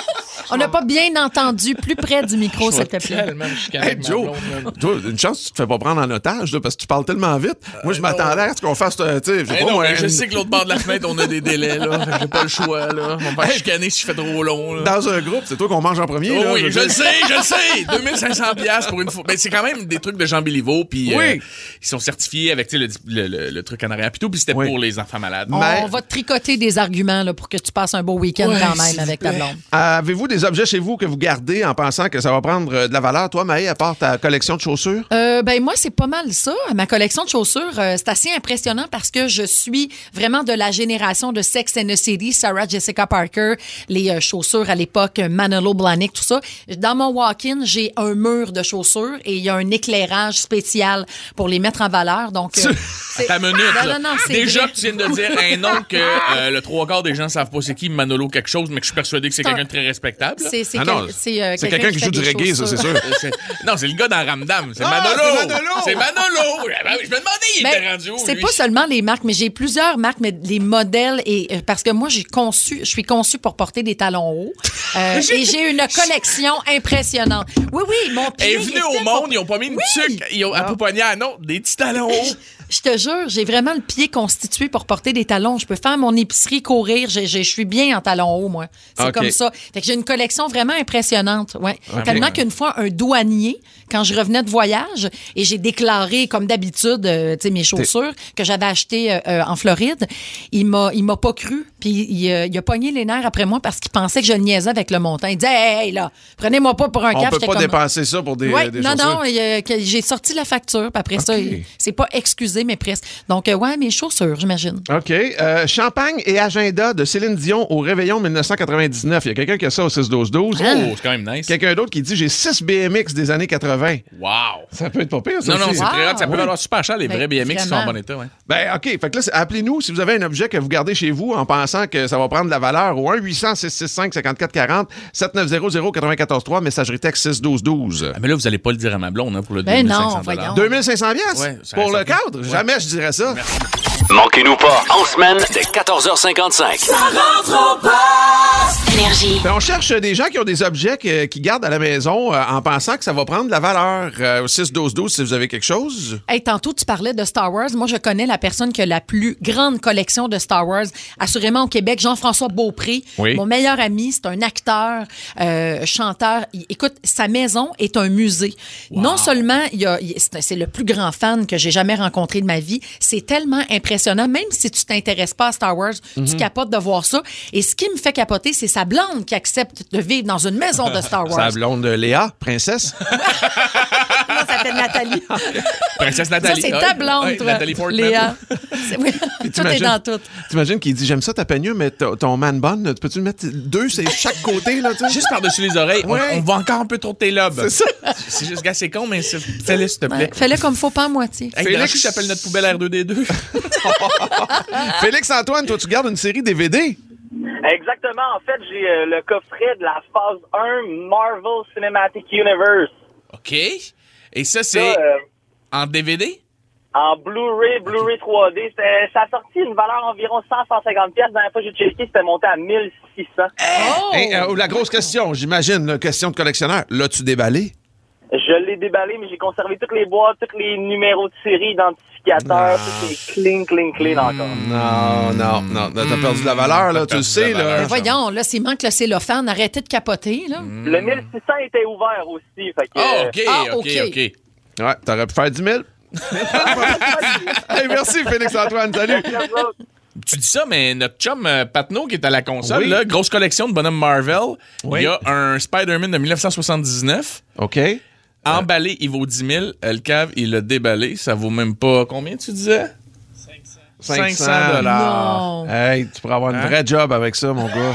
On n'a pas bien entendu. Plus près du micro, s'il te plaît. Tellement chicaner Hey, avec ma Joe, blonde, Joe, une chance que tu te fais pas prendre en otage, là, parce que tu parles tellement vite. Moi, je m'attendais à ce qu'on fasse, euh, tu sais, je sais Hey, pas, non, moi, mais je une- sais que l'autre bord de la fenêtre, on a des délais, là. Fait que j'ai pas le choix, là. On va me faire chicaner si je fais trop long, là. Dans un groupe, c'est toi qu'on mange en premier, Oh là. oui, veux je le dire. sais, je le sais. deux mille cinq cents piastres pour une fois. Ben, c'est quand même des trucs de Jean Béliveau, puis Oui. euh, ils sont certifiés avec tu sais, le, le, le, le truc en arrière, puis tout, puis c'était Oui. pour les enfants malades. On Mais- va te tricoter des arguments là, pour que tu passes un beau week-end Ouais, quand s'il même vous avec ta plaît. blonde. Avez-vous des objets chez vous que vous gardez en pensant que ça va prendre euh, de la valeur? Toi, Maë, à part ta collection de chaussures? Euh, ben moi, c'est pas mal ça. Ma collection de chaussures, euh, c'est assez impressionnant parce que je suis vraiment de la génération de Sex and the City, Sarah Jessica Parker, les euh, chaussures à l'époque, Manolo Blahnik, tout ça. Dans mon walk-in, j'ai un mur de chaussures et il y a un éclairage spécial pour les mettre en valeur. Donc, euh, c'est- Ta minute, Non, là. non, non, c'est Déjà vrai. que tu viens de dire un nom que euh, le trois quarts des gens savent pas c'est qui, Manolo quelque chose, mais que je suis persuadé que c'est C'est un- quelqu'un de très respectable. là. C'est c'est Ah quel- non, c'est, euh, c'est quelqu'un qui fait joue du des reggae, ça, c'est chaussures. sûr. Euh, c'est- Non, c'est le gars dans Ramdam. C'est Ah, Manolo. c'est Manolo. C'est Manolo. Ben oui, je me demandais, il Ben, était rendu où, c'est lui? pas seulement les marques, mais j'ai plusieurs marques, mais les modèles et euh, parce que moi j'ai conçu, je suis conçue pour porter des talons hauts euh, et j'ai une collection impressionnante. Oui, oui, mon pied. Elle est il venue est au fait monde, pour- ils ont pas mis une Oui. tuque ils ont, à pouponnière. Non, des petits talons hauts. Je te jure, j'ai vraiment le pied constitué pour porter des talons. Je peux faire mon épicerie, courir. J'ai- j'ai- Je suis bien en talons hauts, moi. C'est OK. comme ça. Fait que j'ai une collection vraiment impressionnante. Ouais. OK. Tellement qu'une fois, un douanier, quand je revenais de voyage, et j'ai déclaré, comme d'habitude, euh, tu sais, mes chaussures que j'avais achetées euh, euh, en Floride, il m'a, il m'a pas cru. Puis il, euh, il a pogné les nerfs après moi parce qu'il pensait que je le niaisais avec le montant. Il disait, hey, hey, là, prenez-moi pas pour un On cap. peut J'étais pas comme- dépenser ça pour des, Ouais, des non, chaussures. non, il, euh, que j'ai sorti la facture, puis après ça, OK. il- c'est pas excusé, mais presque. Donc, euh, ouais, mes chaussures, j'imagine. OK. Euh, champagne et agenda de Céline Dion au Réveillon mille neuf cent quatre-vingt-dix-neuf. Il y a quelqu'un qui a ça au six douze douze. Oh, c'est quand même nice. Quelqu'un d'autre qui dit « J'ai six B M X des années quatre-vingt. Wow. » Ça peut être pas pire, ça Non, non, aussi. c'est très rare. Ça peut Oui. valoir super cher, les vrais Ben, B M X qui sont en vraiment. bon état. Ouais. Ben, OK. Fait que là, c'est- appelez-nous si vous avez un objet que vous gardez chez vous en pensant que ça va prendre de la valeur au un huit cents six cent soixante-cinq cinquante-quatre quarante sept neuf zéro zéro quatre-vingt-quatorze trois messagerie texte six douze douze. Ah, mais là, vous allez pas le dire à ma blonde hein, pour le Ben deux mille cinq cents non, voyons. deux mille cinq cents piastres Ouais, ça pour le reste cadre? bien. Jamais je dirais ça. Manquez-nous pas en semaine dès quatorze heures cinquante-cinq. Ça rentre au poste. Énergie. Ben, on cherche des gens qui ont des objets que- qui gardent à la maison euh, en pensant que ça va prendre de la valeur. Euh, au six douze douze, si vous avez quelque chose. Hey, tantôt, tu parlais de Star Wars. Moi, je connais la personne qui a la plus grande collection de Star Wars, assurément au Québec, Jean-François Beaupré. Oui. Mon meilleur ami, c'est un acteur, euh, chanteur. Il- écoute, sa maison est un musée. Non seulement il y a, il- c'est c'est le plus grand fan que j'ai jamais rencontré de ma vie, c'est tellement impressionnant. Même si tu t'intéresses pas à Star Wars, tu capotes de voir ça. Et ce qui me fait capoter, c'est sa blonde qui accepte de vivre dans une maison de Star Wars. Sa blonde de Léa, princesse. Moi, ça s'appelle Nathalie. Princesse Ça, Nathalie. c'est Ouais. ta blonde, Ouais, toi. Nathalie Portman. Léa. C'est- oui. Tout est t'imagines- dans tout. T'imagines qu'il dit « J'aime ça ta peignure, mais ton ton man bun, tu peux-tu le mettre deux, c'est chaque côté, là, tu sais? » Juste par-dessus les oreilles, on- Ouais. on, voit encore un peu trop de tes lobes. C'est ça. C'est juste, gars, c'est con, mais c'est- fais-le, s'il te plaît. Ouais. Fais-le comme faut, pas à moitié. Hey, Félix- Félix, t'appelles notre poubelle R deux D deux. Félix-Antoine, toi, tu gardes une série D V D? Exactement. En fait, j'ai euh, le coffret de la phase un Marvel Cinematic Universe. OK. Et ça, Ça, c'est euh, en D V D? en Blu-ray, Blu-ray trois D. C'était- Ça a sorti une valeur environ cent à cent cinquante piastres. La dernière fois que j'ai checké, c'était monté à mille six cents. Oh! Hey, euh, la grosse question, j'imagine, la question de collectionneur. L'as-tu déballé? Je l'ai déballé, mais j'ai conservé toutes les boîtes, tous les numéros de série, identificateurs, tout est clean, clean, clean encore. Non, non, non. T'as perdu de la valeur, là, T'as tu le perdu de sais, la là. valeur. Mais voyons, là, c'est manque le cellophane. Arrêtez de capoter, là. Le mille six cents était ouvert aussi. Fait que, Oh, euh, OK, Ah, OK, OK. OK. Ouais, t'aurais pu faire dix mille. Hey, merci, Félix-Antoine. Salut. Tu dis ça, mais notre chum euh, Patnaud qui est à la console, Oui. là, grosse collection de bonhommes Marvel. Oui. Il y a un Spider-Man de dix-neuf cent soixante-dix-neuf. OK. Emballé, il vaut dix mille. Le cave, il l'a déballé. Ça vaut même pas... Combien, tu disais? cinq cents dollars. Non. Hey, tu pourrais avoir une Hein? vraie job avec ça, mon gars.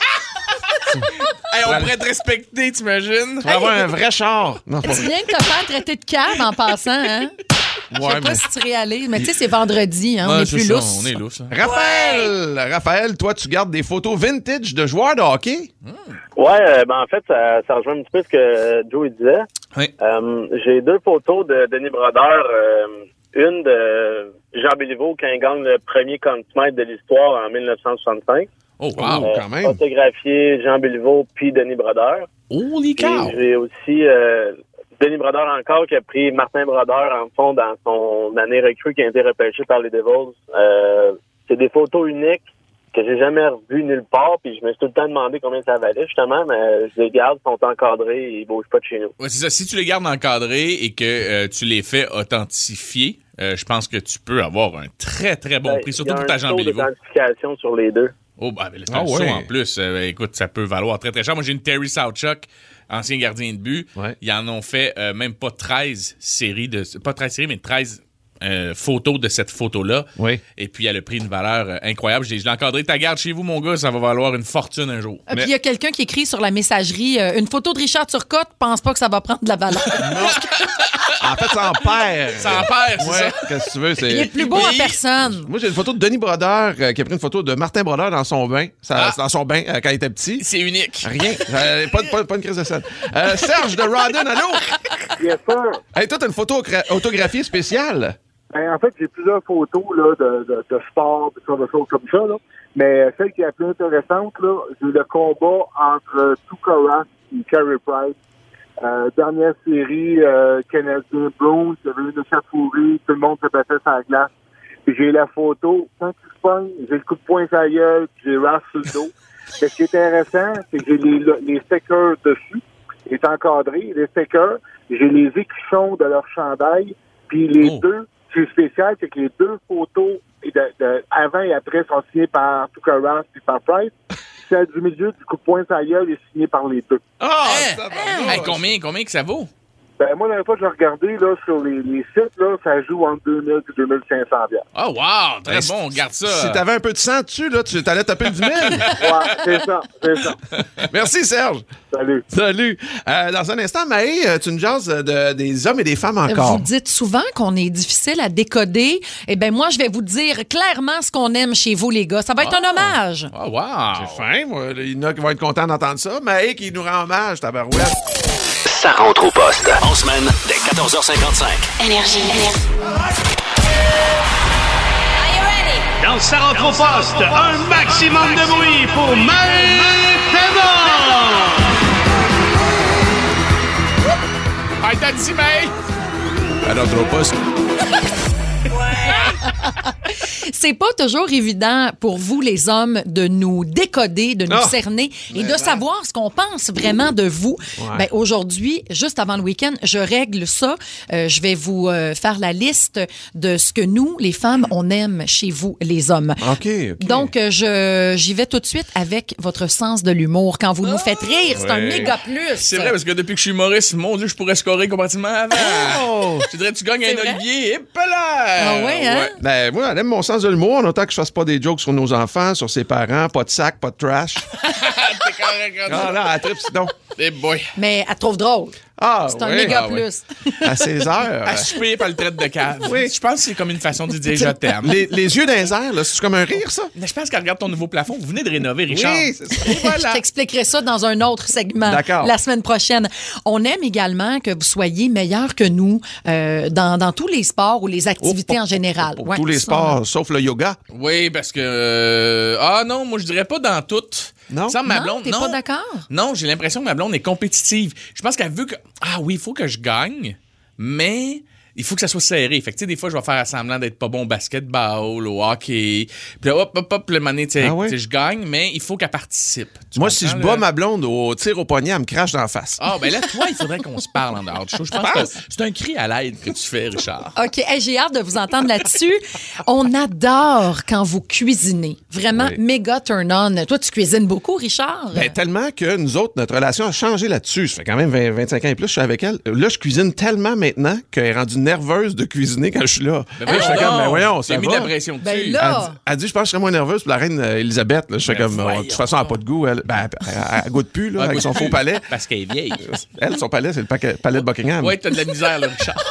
Hey, on pourrait te respecter, t'imagines? Tu pourrais avoir un vrai char. Non, c'est pas Tu vrai. viens de te faire traiter de cave en passant, hein? Je sais Ouais, pas mais- si tu réalises, mais tu sais, c'est vendredi, hein? on Ouais, est c'est plus ça, lousse. On est lousse. hein. Raphaël, Raphaël, toi, tu gardes des photos vintage de joueurs de hockey? Ouais, euh, ben en fait, ça, ça rejoint un petit peu ce que euh, Joe il disait. Oui. Euh, j'ai deux photos de Denis Brodeur. euh, une de Jean Béliveau quand il gagne le premier Conn Smythe de l'histoire en mille neuf cent soixante-cinq. Oh, wow, Euh, quand même. Photographié Jean Béliveau puis Denis Brodeur. Holy Puis cow! j'ai aussi euh, Denis Brodeur encore qui a pris Martin Brodeur en fond dans son année recrue qui a été repêché par les Devils. Euh, c'est des photos uniques que j'ai jamais revues nulle part, puis je me suis tout le temps demandé combien ça valait, justement, mais je les garde, ils sont encadrés et ils bougent pas de chez nous. Ouais, c'est ça. Si tu les gardes encadrés et que euh, tu les fais authentifier, euh, je pense que tu peux avoir un très, très bon Ben, prix, il y surtout a pour ta un Jean taux Béliveau. d'authentification sur les deux. Oh, bah, ben, là, c'est Ah un ouais. saut en plus. Euh, écoute, ça peut valoir très, très cher. Moi, j'ai une Terry Sawchuk, ancien gardien de but. Ouais. Ils en ont fait euh, même pas treize séries, de pas treize séries, mais treize euh, photos de cette photo-là. Oui. Et puis, elle a pris une valeur euh, incroyable. Je l'ai je l'ai encadré. Ta garde chez vous, mon gars, ça va valoir une fortune un jour. Euh, Puis il y a quelqu'un qui écrit sur la messagerie euh, une photo de Richard Turcotte, pense pas que ça va prendre de la valeur. En fait, ça en perd. Ça en perd, c'est Ouais, ça. qu'est-ce que tu veux? C'est... Il est plus beau en Oui. personne. Moi, j'ai une photo de Denis Brodeur euh, qui a pris une photo de Martin Brodeur dans son bain. Ça- Ah. Dans son bain euh, quand il était petit. C'est unique. Rien. Euh, pas, pas, pas une crise de scène. Euh, Serge de Rawdon, allô? Bien sûr. Hey, toi, t'as une photo gra- autographiée spéciale. Ben, en fait, j'ai plusieurs photos là, de, de, de sport, de choses, de choses comme ça. Là. Mais celle qui est la plus intéressante, là, c'est le combat entre Tuukka Rask et Carey Price. Euh, dernière série, euh, Canadien Bruins, il y avait une échauffourée, tout le monde se battait sur la glace. Puis j'ai la photo, quand il se pogne, j'ai le coup de poing sur la gueule, puis j'ai Rask sur le dos. Mais ce qui est intéressant, c'est que j'ai les, les stickers dessus, il est encadré, les stickers, j'ai les écussons de leur chandail, puis les Oh. deux, ce qui est spécial, c'est que les deux photos de, de avant et après sont signées par Tuukka Rask et par Price. Celle du milieu du coup de poing sur la gueule est signée par les deux. Ah! Hein? ça va. Hey, combien, combien que ça vaut? Ben, moi, la dernière fois que j'ai regardé, là, sur les, les sites, là, ça joue entre deux mille et deux mille cinq cents dollars. Oh, wow! Très Ben, bon, garde ça. Si t'avais un peu de sang dessus, là, tu t'allais taper le dix mille. Ouais, c'est ça, c'est ça. Merci, Serge. Salut. Salut. Euh, dans un instant, Maë, euh, tu nous jases de, des hommes et des femmes encore. Vous dites souvent qu'on est difficile à décoder. Eh bien, moi, je vais vous dire clairement ce qu'on aime chez vous, les gars. Ça va être un hommage. Oh, wow! C'est fin, moi. Il y en a qui vont être contents d'entendre ça. Maë qui nous rend hommage, tabarouette. Ça rentre au poste. En semaine, dès quatorze heures cinquante-cinq. Énergie. Dans Ça rentre au poste, un maximum de bruit pour maintenant! Hey, t'as dit, mais... Alors, trop pas. C'est pas toujours évident pour vous, les hommes, de nous décoder, de nous Oh! cerner et Mais de savoir ce qu'on pense vraiment de vous. Ouais. Ben, aujourd'hui, juste avant le week-end, je règle ça. Euh, je vais vous euh, faire la liste de ce que nous, les femmes, on aime chez vous, les hommes. OK, OK. Donc, euh, je, j'y vais tout de suite avec votre sens de l'humour. Quand vous nous faites rire, c'est un Ouais. méga plus. C'est vrai, parce que depuis que je suis humoriste, mon Dieu, je pourrais scorer complètement avant. Oh! Je dirais, tu gagnes C'est un vrai? Olivier, et là! Ah ouais, hein? Ben, moi, elle aime mon sens de l'humour, en autant que je fasse pas des jokes sur nos enfants, sur ses parents, pas de sac, pas de trash. T'es correct, comme Ah ça. là, elle tripe sinon. Eh boy. Mais elle trouve drôle. Ah, C'est un oui. méga ah ouais. plus. À seize heures. À souper par le traite de cave. Oui. Je pense que c'est comme une façon de dire je t'aime. Les, les yeux dans les airs, là, c'est comme un rire, ça? Mais je pense qu'elle regarde ton nouveau plafond. Vous venez de rénover, Richard. Oui, c'est ça. Et voilà. Je t'expliquerai ça dans un autre segment D'accord. la semaine prochaine. On aime également que vous soyez meilleurs que nous euh, dans, dans tous les sports ou les activités Oh, en général. Pour Ouais, tous les ça, sports, sauf le yoga. Oui, parce que... euh, Ah non, moi, je dirais pas dans toutes. Non? Ça, ma Non, blonde, t'es non. pas d'accord? Non, j'ai l'impression que ma blonde est compétitive. Je pense qu'elle veut que... Ah oui, il faut que je gagne, mais... Il faut que ça soit serré. Fait que, tu sais, des fois, je vais faire semblant d'être pas bon au basketball, au hockey. Puis là, hop, hop, hop, le mané, tu sais, Ah ouais? tu sais, je gagne, mais il faut qu'elle participe. Tu Moi, si je comprends, bats là? ma blonde au tir au poignet, elle me crache dans la face. Ah, ben là, toi, il faudrait qu'on se parle en dehors du show. Je pense que c'est un cri à l'aide que tu fais, Richard. OK. Hey, j'ai hâte de vous entendre là-dessus. On adore quand vous cuisinez. Vraiment, Oui. méga turn-on. Toi, tu cuisines beaucoup, Richard? Ben, tellement que nous autres, notre relation a changé là-dessus. Ça fait quand même vingt, vingt-cinq ans et plus que je suis avec elle. Là, je cuisine tellement maintenant qu'elle est rendue nerveuse de cuisiner quand je suis là. Ben Là, je fais voyons comme, ben donc. voyons, ça T'as mis va. de la pression dessus. Ben Elle, là, dit- elle dit, je pense que je serais moins nerveuse pour la reine euh, Elisabeth. Là. Je fais Ben comme, euh, de voyons toute façon, elle n'a pas de goût. Elle, ben, elle, elle, elle goûte plus là, Elle avec goûte son plus. faux palais. Parce qu'elle est vieille. Elle, son palais, c'est le paquet- palais de Buckingham. Ouais, t'as de la misère, là, Richard.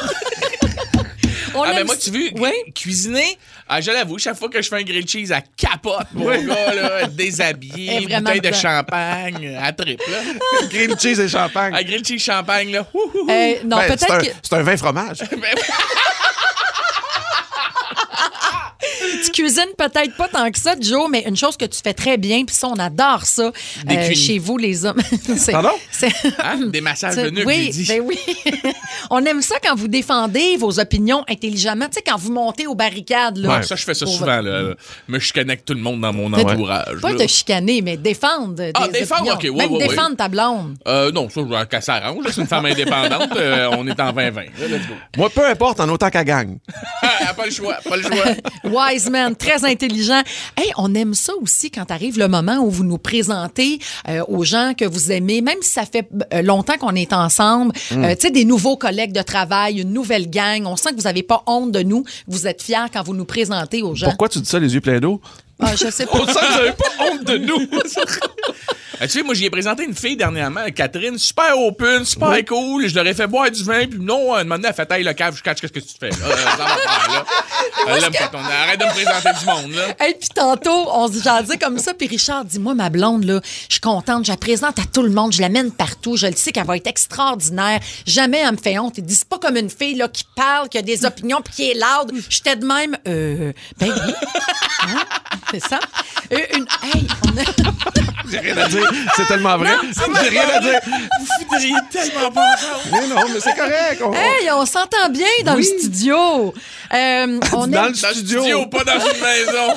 on Ah, aime ben moi, tu veux, Oui. cuisiner, ah, je l'avoue, chaque fois que je fais un grilled cheese, elle capote, mon Oui. gars, là, Elle déshabillée, est vraiment bouteille de dedans. champagne, à triple, là. Grilled cheese et champagne. Ah, grilled cheese champagne, là. Ouh, ouh, ouh. Euh, non, Ben, c'est, peut-être un, que... c'est un vin fromage. Ben, Tu tu cuisines peut-être pas tant que ça, Joe, mais une chose que tu fais très bien, puis ça, on adore ça euh, chez vous, les hommes. c'est, Pardon? C'est, hein? Des massages de nuque, oui, j'ai dit. ben oui. On aime ça quand vous défendez vos opinions intelligemment. Tu sais, quand vous montez aux barricades. Là, ouais, ça, je fais ça pour souvent. Là. Me chicaner avec tout le monde dans mon entourage. Pas là. te chicaner, mais défendre des Ah, défendre, opinions. OK. Ouais, Même ouais, défendre ouais. ta blonde. Euh, non, ça, qu'elle s'arrange. C'est une femme indépendante. euh, on est en vingt vingt. Là, let's go. Moi, peu importe, en autant qu'elle gagne. Ah, pas le choix, pas le choix. Wise man, très intelligent. Hey, on aime ça aussi quand arrive le moment où vous nous présentez euh, aux gens que vous aimez, même si ça fait euh, longtemps qu'on est ensemble. Mm. Euh, tu sais, des nouveaux collègues de travail, une nouvelle gang. On sent que vous n'avez pas honte de nous. Vous êtes fiers quand vous nous présentez aux gens. Pourquoi tu dis ça, les yeux pleins d'eau? Ah, je sais pas. On sent que vous n'avez pas honte de nous. Ah, tu sais, moi, j'y ai présenté une fille dernièrement, Catherine, super open, super oui. cool. Je leur ai fait boire du vin, puis non, elle m'a demandé, elle fait taille le cave, je catch, qu'est-ce que tu fais, là? Euh, ça va faire, là. Elle l'aime quand on arrête de me présenter du monde, là. Hey, puis tantôt, on se jasait comme ça, puis Richard dit, moi, ma blonde, là, je suis contente, je la présente à tout le monde, je l'amène partout, je le sais qu'elle va être extraordinaire. Jamais elle me fait honte. Il dit, c'est pas comme une fille, là, qui parle, qui a des opinions, puis qui est loud. J'étais de même, euh, ben oui. Hein? C'est ça? Euh, une, hey, on a... J'ai rien à dire. C'est tellement vrai. Non, J'ai rien à dire. Vous foutriez tellement pas ensemble. Mais non, mais c'est correct. On... Hey, on s'entend bien dans oui. le studio. Euh, on dans aime... le studio. Dans le studio, pas dans une maison.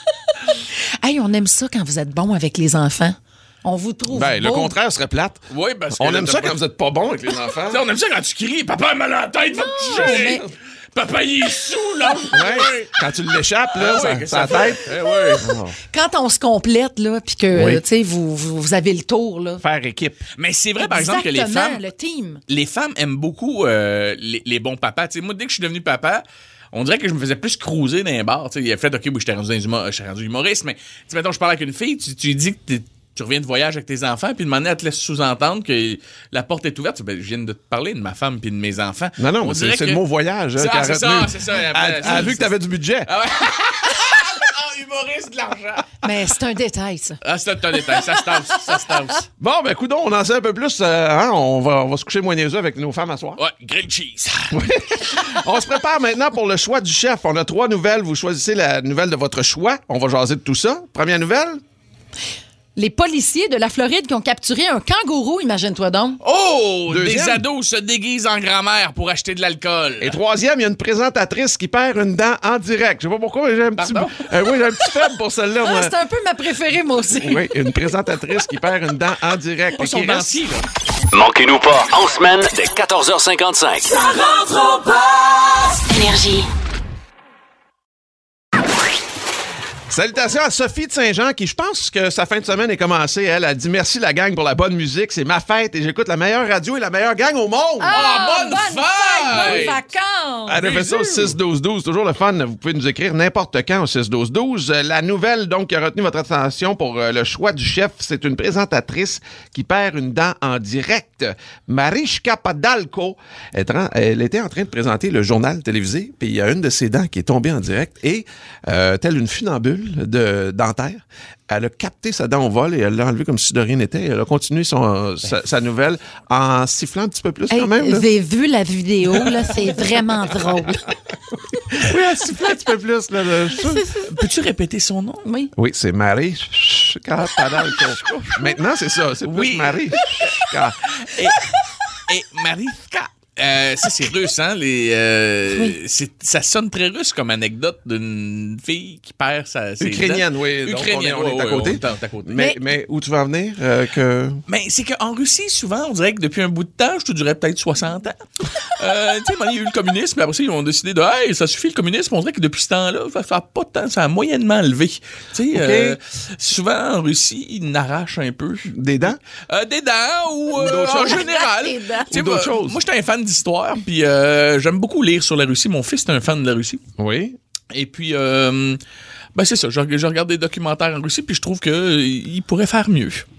Hey, on aime ça quand vous êtes bon avec les enfants. On vous trouve Ben, beau. le contraire serait plate. Oui, parce que. On là, aime t'as ça pas- quand vous êtes pas bon avec les enfants. T'sais, on aime ça quand tu cries, papa a mal à la tête, va te coucher. mais- Papa, il est sous, là. Ouais. Quand tu l'échappes, là, Ah ça, ouais, que ça ça tête. fait? Eh ouais. Quand on se complète, là, puis que, Oui. tu sais, vous, vous, vous avez le tour, là. Faire équipe. Mais c'est vrai, par exemple, que les Exactement, femmes. le team. Les femmes aiment beaucoup euh, les, les bons papas. T'sais, moi, dès que je suis devenu papa, on dirait que je me faisais plus cruiser dans les bars. T'sais, il a fait, OK, oui, j'étais rendu, dans les humo- j'étais rendu humoriste, mais t'sais, mettons, je parle avec une fille, tu, tu lui dis que t'es- tu reviens de voyage avec tes enfants, puis demander à te laisser sous-entendre que la porte est ouverte. Ben, je viens de te parler de ma femme puis de mes enfants. Non, non, On mais c'est, dirait c'est que- le mot voyage hein, Ça, qui a c'est retenu. ça, c'est ça. Elle, Après, elle ça, a vu que c'est- t'avais du budget. Ah ouais. Ah, humoriste de l'argent. Mais c'est un détail, ça. Ah, c'est un détail. Ça se tasse. Ça se tasse. Bon, ben, coudonc, on en sait un peu plus. euh, hein, on, va, on va se coucher moins niaiseux avec nos femmes à soir. Ouais, grilled cheese. On se prépare maintenant pour le choix du chef. On a trois nouvelles. Vous choisissez la nouvelle de votre choix. On va jaser de tout ça. Première nouvelle. Les policiers de la Floride qui ont capturé un kangourou, imagine-toi donc. Oh! Deuxième. Des ados se déguisent en grand-mère pour acheter de l'alcool. Et troisième, il y a une présentatrice qui perd une dent en direct. Je sais pas pourquoi, mais j'ai un petit, Pardon? euh, oui, j'ai un petit faible pour celle-là. Ah, moi. c'est un peu ma préférée, moi aussi. Oui, une présentatrice qui perd une dent en direct. Pas Et son qui reste- dentier, là. Manquez-nous pas en semaine dès quatorze heures cinquante-cinq. Ça rentre au poste. Énergie. Salutations à Sophie de Saint-Jean qui, je pense que sa fin de semaine est commencée. Elle a dit merci la gang pour la bonne musique. C'est ma fête et j'écoute la meilleure radio et la meilleure gang au monde. Ah, bonne fête! Bonnes vacances! Elle a fait ça au six douze douze. Toujours le fun. Vous pouvez nous écrire n'importe quand au six douze douze. Euh, La nouvelle, donc, qui a retenu votre attention pour euh, le choix du chef, c'est une présentatrice qui perd une dent en direct. Mariska Padalko, elle, tra- elle était en train de présenter le journal télévisé, puis il y a une de ses dents qui est tombée en direct et, euh, telle une funambule de dentaire, elle a capté sa dent au vol et elle l'a enlevée comme si de rien n'était. Elle a continué son, sa, sa nouvelle en sifflant un petit peu plus Hey, quand même. là. j'ai vu la vidéo, là, c'est vraiment drôle. Oui, elle sifflait un petit peu plus. Là, là. Peux-tu répéter son nom? Oui. Oui, c'est Marie. Padalko. Maintenant, c'est ça. C'est plus Oui. Marie. Et, et Mariska. Euh, ça, c'est russe, hein? Les, euh, Oui. c'est, ça sonne très russe comme anecdote d'une fille qui perd sa. ses Ukrainienne, dents. oui. Donc, Ukrainienne, on est, on est ouais, à ouais, côté. on est à côté. Mais, mais où tu vas en venir? Euh, que... Mais c'est qu'en Russie, souvent, on dirait que depuis un bout de temps, je te dirais peut-être soixante ans, euh, tu sais, il y a eu le communisme, puis après ça, ils ont décidé de, hey, ça suffit le communisme. On dirait que depuis ce temps-là, ça fait pas de temps, ça a moyennement levé. Tu sais, OK. euh, souvent, en Russie, ils n'arrachent un peu. Des dents? Euh, des dents ou, euh, d'autres en choses. général. Des dents. Tu sais, Ou d'autres moi, choses. moi, j'étais un fan d'histoire, puis euh, j'aime beaucoup lire sur la Russie. Mon fils est un fan de la Russie. Oui. Et puis, euh, ben c'est ça, je, je regarde des documentaires en Russie, puis je trouve qu'il pourrait faire mieux.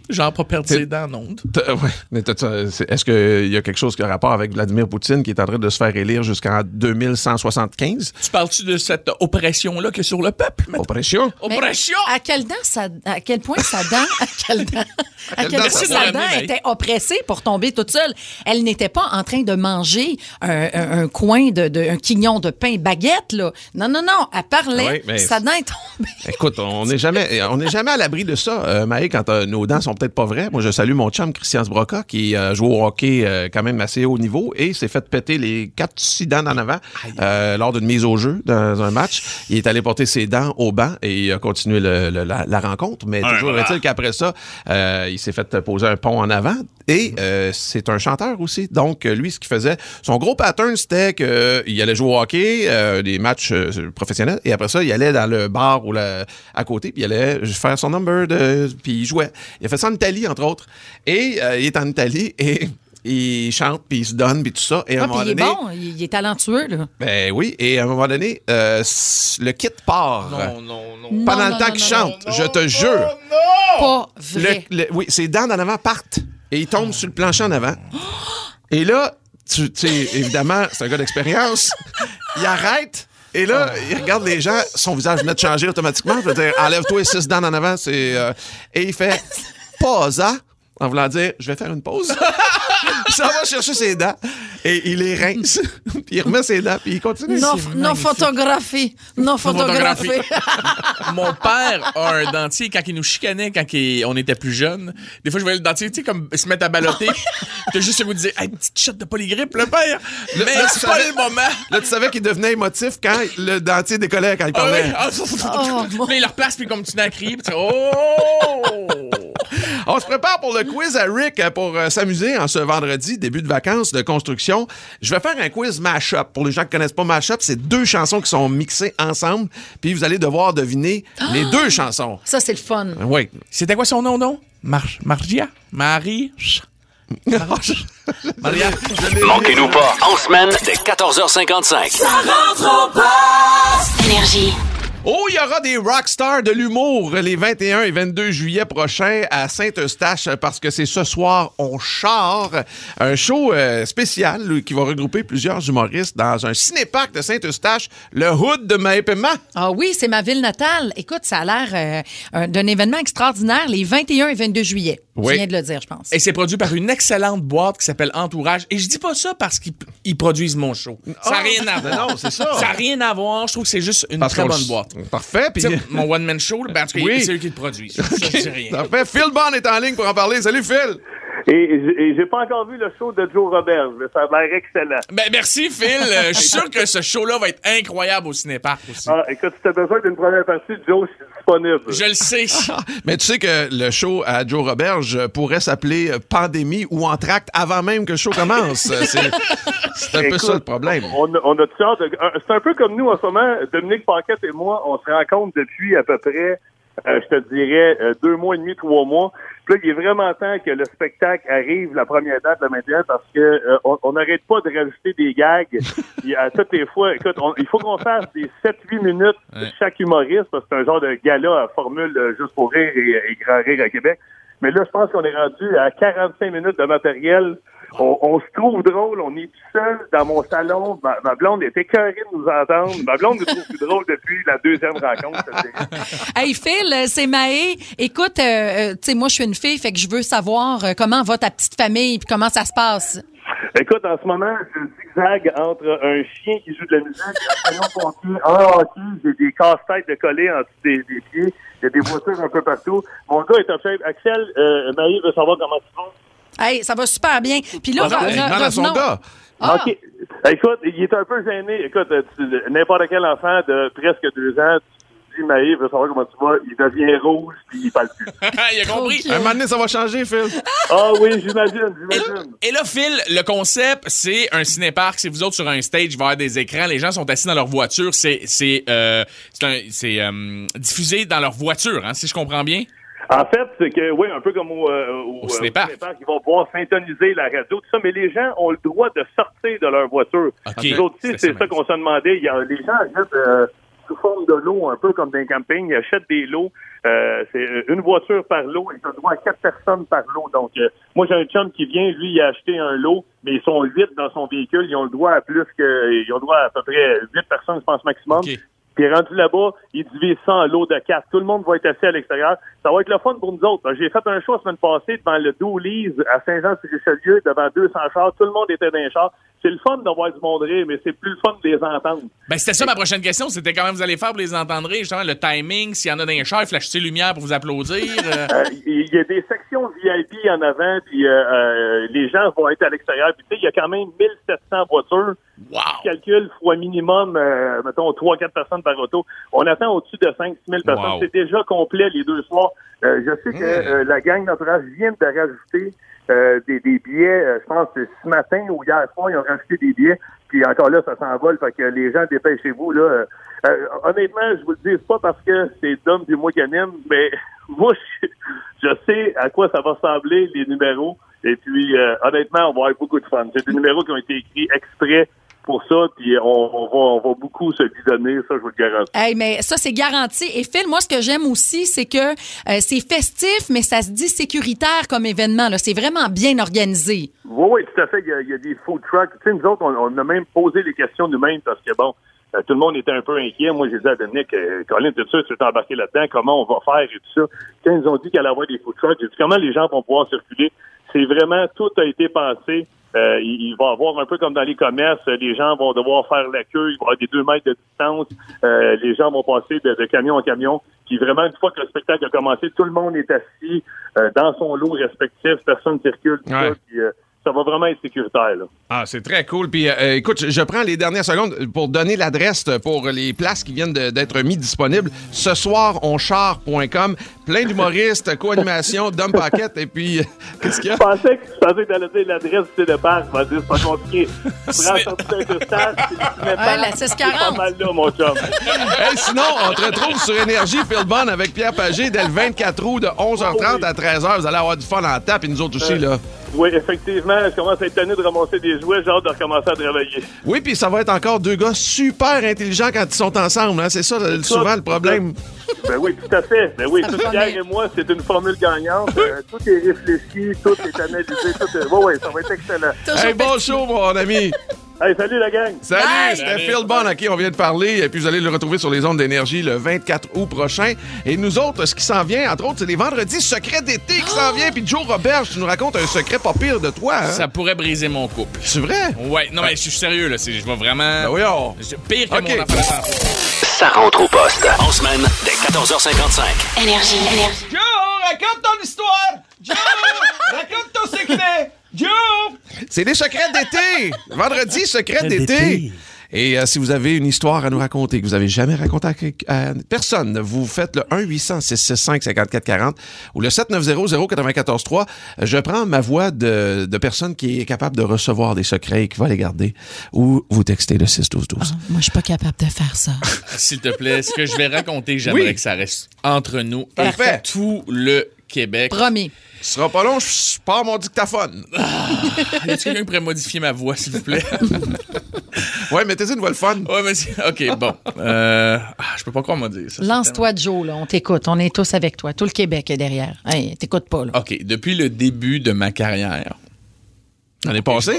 Genre, pas perdre ses dents, non. Ouais, mais est-ce qu'il y a quelque chose qui a rapport avec Vladimir Poutine qui est en train de se faire élire jusqu'en deux mille cent soixante-quinze? Tu parles-tu de cette oppression-là que sur le peuple? Maintenant? Oppression? Mais Oppression! à quel dent ça, à quel point sa dent, à quel dent, à quel dent point ça sa doit dent amener, était oppressée pour tomber toute seule. Elle n'était pas en train de manger un, un, un coin de, de, un quignon de pain baguette, là. Non, non, non. Elle parlait. Oui, mais sa dent est tombée. Écoute, on n'est jamais, on n'est jamais à l'abri de ça, euh, Maë, quand euh, nos dents sont peut-être pas vraies. Moi, je salue mon chum Christian Sbroca qui euh, joue au hockey euh, quand même assez haut niveau et s'est fait péter les quatre, six dents en avant euh, lors d'une mise au jeu dans un match. Il est allé porter ses dents au banc et il a continué le, le, la, la rencontre. Mais ouais, toujours voilà. est-il qu'après ça, euh, il s'est fait poser un pont en avant. Et euh, c'est un chanteur aussi. Donc, lui, ce qu'il faisait, son gros pattern, c'était qu'il allait jouer au hockey, euh, des matchs euh, professionnels, et après ça, il allait dans le bar ou la, à côté, puis il allait faire son number, de, puis il jouait. Il a fait ça en Italie, entre autres. Et euh, il est en Italie, et il chante, puis il se donne, puis tout ça. Et à Ah, un moment puis il est donné, bon, il, il est talentueux, là. ben oui, et à un moment donné, euh, le kit part. Non, non, non. Pendant Non, le temps non, qu'il non, chante, je te jure. Pas vrai. Le, le- oui, ses dents d'en avant partent et il tombe sur le plancher en avant. Et là, tu tu sais, évidemment, c'est un gars d'expérience. Il arrête. Et là, il regarde les gens, son visage venait de changer automatiquement. Je veux dire, enlève-toi les six dents en avant. C'est, euh, et il fait pause, hein, en voulant dire, je vais faire une pause. Il s'en va chercher ses dents et il les rince. Puis il remet ses dents puis il continue. Non, non photographie. Non photographie. Mon père a un dentier quand il nous chicanait, quand il- on était plus jeunes. Des fois, je voyais le dentier, tu sais, comme se mettre à balloter. T'as juste le goût de dire, hey, petite shot de polygrippe, le père. Le- Mais là, tu c'est pas savais- le moment. Là, tu savais qu'il devenait émotif quand le dentier décollait, quand il Ah parlait. ouais, ah, Oh, Puis là, il le replace, puis il continue à crier. Puis tu fais, oh! On se prépare pour le quiz à Rick euh, pour euh, s'amuser en ce vendredi, début de vacances de construction. Je vais faire un quiz mash-up. Pour les gens qui connaissent pas mash-up, c'est deux chansons qui sont mixées ensemble, puis vous allez devoir deviner les deux chansons. Ça, c'est le fun. Oui. C'était quoi son nom, non? Mar Margia? Marie? Maria? Manquez-nous pas, en semaine, dès quatorze heures cinquante-cinq. Ça rentre au poste. Énergie. Oh, il y aura des rockstars de l'humour les vingt et un et vingt-deux juillet prochains à Saint-Eustache parce que c'est ce soir, on char, un show euh, spécial là, qui va regrouper plusieurs humoristes dans un cinéparc de Saint-Eustache, le Hood de Maipema. Ah oui, c'est ma ville natale. Écoute, ça a l'air euh, un- d'un événement extraordinaire les vingt et un et vingt-deux juillet. Oui. Je viens de le dire, je pense. Et c'est produit par une excellente boîte qui s'appelle Entourage. Et je dis pas ça parce qu'ils ils produisent mon show. Ça n'a Ah, rien à ben voir. non, c'est ça. Ça n'a rien à voir. Je trouve que c'est juste une Parce très qu'on bonne le- boîte. Parfait. Puis... Tu sais, mon one-man show, là, ben, en tout cas, Oui. c'est eux qui le produisent. Ça, c'est rien. Parfait. Phil Bond est en ligne pour en parler. Salut, Phil. Et, et j'ai pas encore vu le show de Joe Roberge, mais ça a l'air excellent. Ben, merci, Phil. Euh, je suis sûr que ce show-là va être incroyable au cinéparc aussi. Ah, écoute, si t'as besoin d'une première partie, Joe, je suis disponible. Je le sais. Mais tu sais que le show à Joe Roberge pourrait s'appeler Pandémie ou Entracte avant même que le show commence. C'est, c'est un peu Écoute, ça le problème. On, a- on a tout hâte de- un- C'est un peu comme nous en ce moment, Dominique Paquette et moi, on se rencontre depuis à peu près, euh, je te dirais, euh, deux mois et demi, trois mois. Puis là, il est vraiment temps que le spectacle arrive, la première date, le vingt et un, parce que euh, on on n'arrête pas de rajouter des gags. Puis à toutes les fois, écoute, on- il faut qu'on fasse des sept huit minutes de Ouais. chaque humoriste, parce que c'est un genre de gala à formule euh, juste pour rire et, et grand rire à Québec. Mais là, je pense qu'on est rendu à quarante-cinq minutes de matériel. On, on se trouve drôle, on est tout seul dans mon salon. Ma, ma blonde est écœurée de nous entendre. Ma blonde nous trouve plus drôle depuis la deuxième rencontre. je te dirais. Hey Phil, euh, c'est Maë. Écoute, euh, euh, tu sais, moi je suis une fille, fait que je veux savoir euh, comment va ta petite famille puis comment ça se passe. Écoute, en ce moment, je zigzague entre un chien qui joue de la musique, un camion pompier, un hockey, j'ai des casse-têtes de collés en dessous des, des pieds, il y a des voitures un peu partout. Mon gars est en shape. Axel, euh, Marie veut savoir comment tu vas. Hey, ça va super bien. Puis là, Ah non, re- il re- demande à son revenons- gars. Ah. OK. Écoute, il est un peu gêné. Écoute, euh, tu- n'importe quel enfant de presque deux ans, tu dis, Maï veut savoir comment tu vas, il devient rouge puis il parle plus. Il a compris. Trop Un moment donné, ça va changer, Phil. Ah oui, j'imagine, Et là, j'imagine. et là, Phil, le concept, c'est un cinéparc. C'est vous autres sur un stage, il va y avoir des écrans. Les gens sont assis dans leur voiture. C'est c'est euh, c'est un- c'est, euh, diffusé dans leur voiture, hein, si je comprends bien. En fait, c'est que, oui, un peu comme au, euh, au, Au cinéparc. au cinéparc, ils vont pouvoir syntoniser la radio, tout ça, mais les gens ont le droit de sortir de leur voiture. OK. Nous autres aussi, C'est c'est ça, ça qu'on se demandait. Il y a, les gens achètent euh, sous forme de lot, un peu comme dans un camping. Ils achètent des lots. Euh, c'est une voiture par lot et tu as droit à quatre personnes par lot. Donc, euh, moi, j'ai un chum qui vient, lui, il a acheté un lot, mais ils sont huit dans son véhicule. Ils ont le droit à plus que... Ils ont le droit à à peu près huit personnes, je pense, maximum. Okay. Puis rendu là-bas, ils divisent ça en lots de quatre. Tout le monde va être assis à l'extérieur. Ça va être le fun pour nous autres. J'ai fait un show la semaine passée devant le Dooley's à Saint-Jean-sur-Richelieu, devant deux cents chars. Tout le monde était dans les chars. C'est le fun d'avoir du monde rire, mais c'est plus le fun de les entendre. Ben, c'était ça ma prochaine question. C'était comment vous allez faire pour les entendre rire, justement, le timing, s'il y en a dans les chars, flasher les lumières pour vous applaudir. Euh... Euh, il y a des sections V I P en avant, puis euh, euh, les gens vont être à l'extérieur. Puis tu sais, il y a quand même mille sept cents voitures. Wow! Je calcule fois minimum, euh, mettons, trois quatre personnes par auto. On attend au-dessus de cinq six mille personnes. Wow. C'est déjà complet les deux soirs. Euh, je sais que euh, la gang d'entourage vient de rajouter euh, des, des billets. Euh, je pense que ce matin ou hier soir, ils ont rajouté des billets. Puis encore là, ça s'envole. Fait que les gens, dépêchez-vous. Là. Euh, euh, honnêtement, je vous le dis, c'est pas parce que c'est Dom du moi qui anime, mais moi, je, je sais à quoi ça va ressembler, les numéros. Et puis, euh, honnêtement, on va avoir beaucoup de fun. C'est des numéros qui ont été écrits exprès pour ça, puis on, on, va, on va beaucoup se donner, ça, je vous le garantis. Hey, mais ça, c'est garanti. Et Phil, moi, ce que j'aime aussi, c'est que euh, c'est festif, mais ça se dit sécuritaire comme événement. Là. C'est vraiment bien organisé. Oui, oui, tout à fait. Il y a, il y a des food trucks. Tu sais, nous autres, on, on a même posé les questions nous-mêmes parce que, bon, euh, tout le monde était un peu inquiet. Moi, j'ai dit à Dominique, euh, Colin, tout ça, tu veux t'embarquer là-dedans? Comment on va faire et tout ça? Quand ils ont dit qu'il allait y avoir des food trucks, j'ai dit, comment les gens vont pouvoir circuler? C'est vraiment, tout a été pensé. Euh, il, il va y avoir un peu comme dans les commerces, les gens vont devoir faire la queue, il va y avoir des deux mètres de distance, euh, les gens vont passer de, de camion en camion. Puis vraiment, une fois que le spectacle a commencé, tout le monde est assis euh, dans son lot respectif, personne ne circule, tout ouais. ça, puis, euh, ça va vraiment être sécuritaire. Là. Ah, c'est très cool. Puis, euh, écoute, je, je prends les dernières secondes pour donner l'adresse pour les places qui viennent de, d'être mises disponibles. Ce soir, onchar point com. Plein d'humoristes, co-animation, Dom Paquette, et puis, euh, qu'est-ce qu'il y a? Je pensais que tu pensais que t'allais dire l'adresse du Téléparc. Je vais dire, c'est pas compliqué. Tu prends sortie Saint-Eustache, c'est le Cinéparc. Ouais, la six cent quarante. C'est pas mal là, mon chum. Hey, sinon, on te retrouve sur Énergie, Phil Bonne avec Pierre Pagé dès le vingt-quatre août de onze heures trente à treize heures. Vous allez avoir du fun en tape et nous autres aussi, là. Oui, effectivement, je commence à être tanné de ramasser des jouets, j'ai hâte de recommencer à travailler. Oui, puis ça va être encore deux gars super intelligents quand ils sont ensemble. Hein? C'est ça, le, souvent, le problème. Ben oui, tout à fait. Ben oui, tout Pierre et moi, c'est une formule gagnante. Euh, tout est réfléchi, tout est analysé. Tout est... Oui, oui, ça va être excellent. Hey, bon show, mon ami. Hey, salut la gang! Salut, Bye. c'était Phil Bonne à qui on vient de parler. Et puis vous allez le retrouver sur les ondes d'énergie le vingt-quatre août prochain. Et nous autres, ce qui s'en vient, entre autres, c'est les vendredis secrets d'été qui s'en vient. Puis Joe Roberge, tu nous racontes un secret pas pire de toi. Hein? Ça pourrait briser mon couple. C'est vrai? Ouais, non, mais je suis sérieux, là. C'est, je vais vraiment. Ben oui, oh. Pire que okay. mon affaire de santé. Ça rentre au poste. En semaine, dès quatorze heures cinquante-cinq. Énergie, énergie. Joe, raconte ton histoire! Joe, raconte ton secret! Joe! C'est les secrets d'été! Vendredi, secrets d'été! Et euh, si vous avez une histoire à nous raconter que vous n'avez jamais racontée à, à personne, vous faites le un huit cents six six cinq cinq quatre quatre zéro ou le sept neuf zéro zéro neuf quatre trois. Je prends ma voix de, de personne qui est capable de recevoir des secrets et qui va les garder. Ou vous textez le six douze douze. Oh, moi, je suis pas capable de faire ça. S'il te plaît, ce que je vais raconter, j'aimerais oui. que ça reste entre nous Parfait. et tout le Québec. Promis. Ce sera pas long, je pars mon dictaphone. Ah, y a-t-il quelqu'un qui pourrait modifier ma voix, s'il vous plaît? Ouais, mettez-y une voix le fun. Ouais, mais OK, bon. Euh, ah, je peux pas quoi me dire ça. Lance-toi, Joe, là. On t'écoute. On est tous avec toi. Tout le Québec est derrière. Hey, t'écoutes pas, là. OK, depuis le début de ma carrière. L'année passée?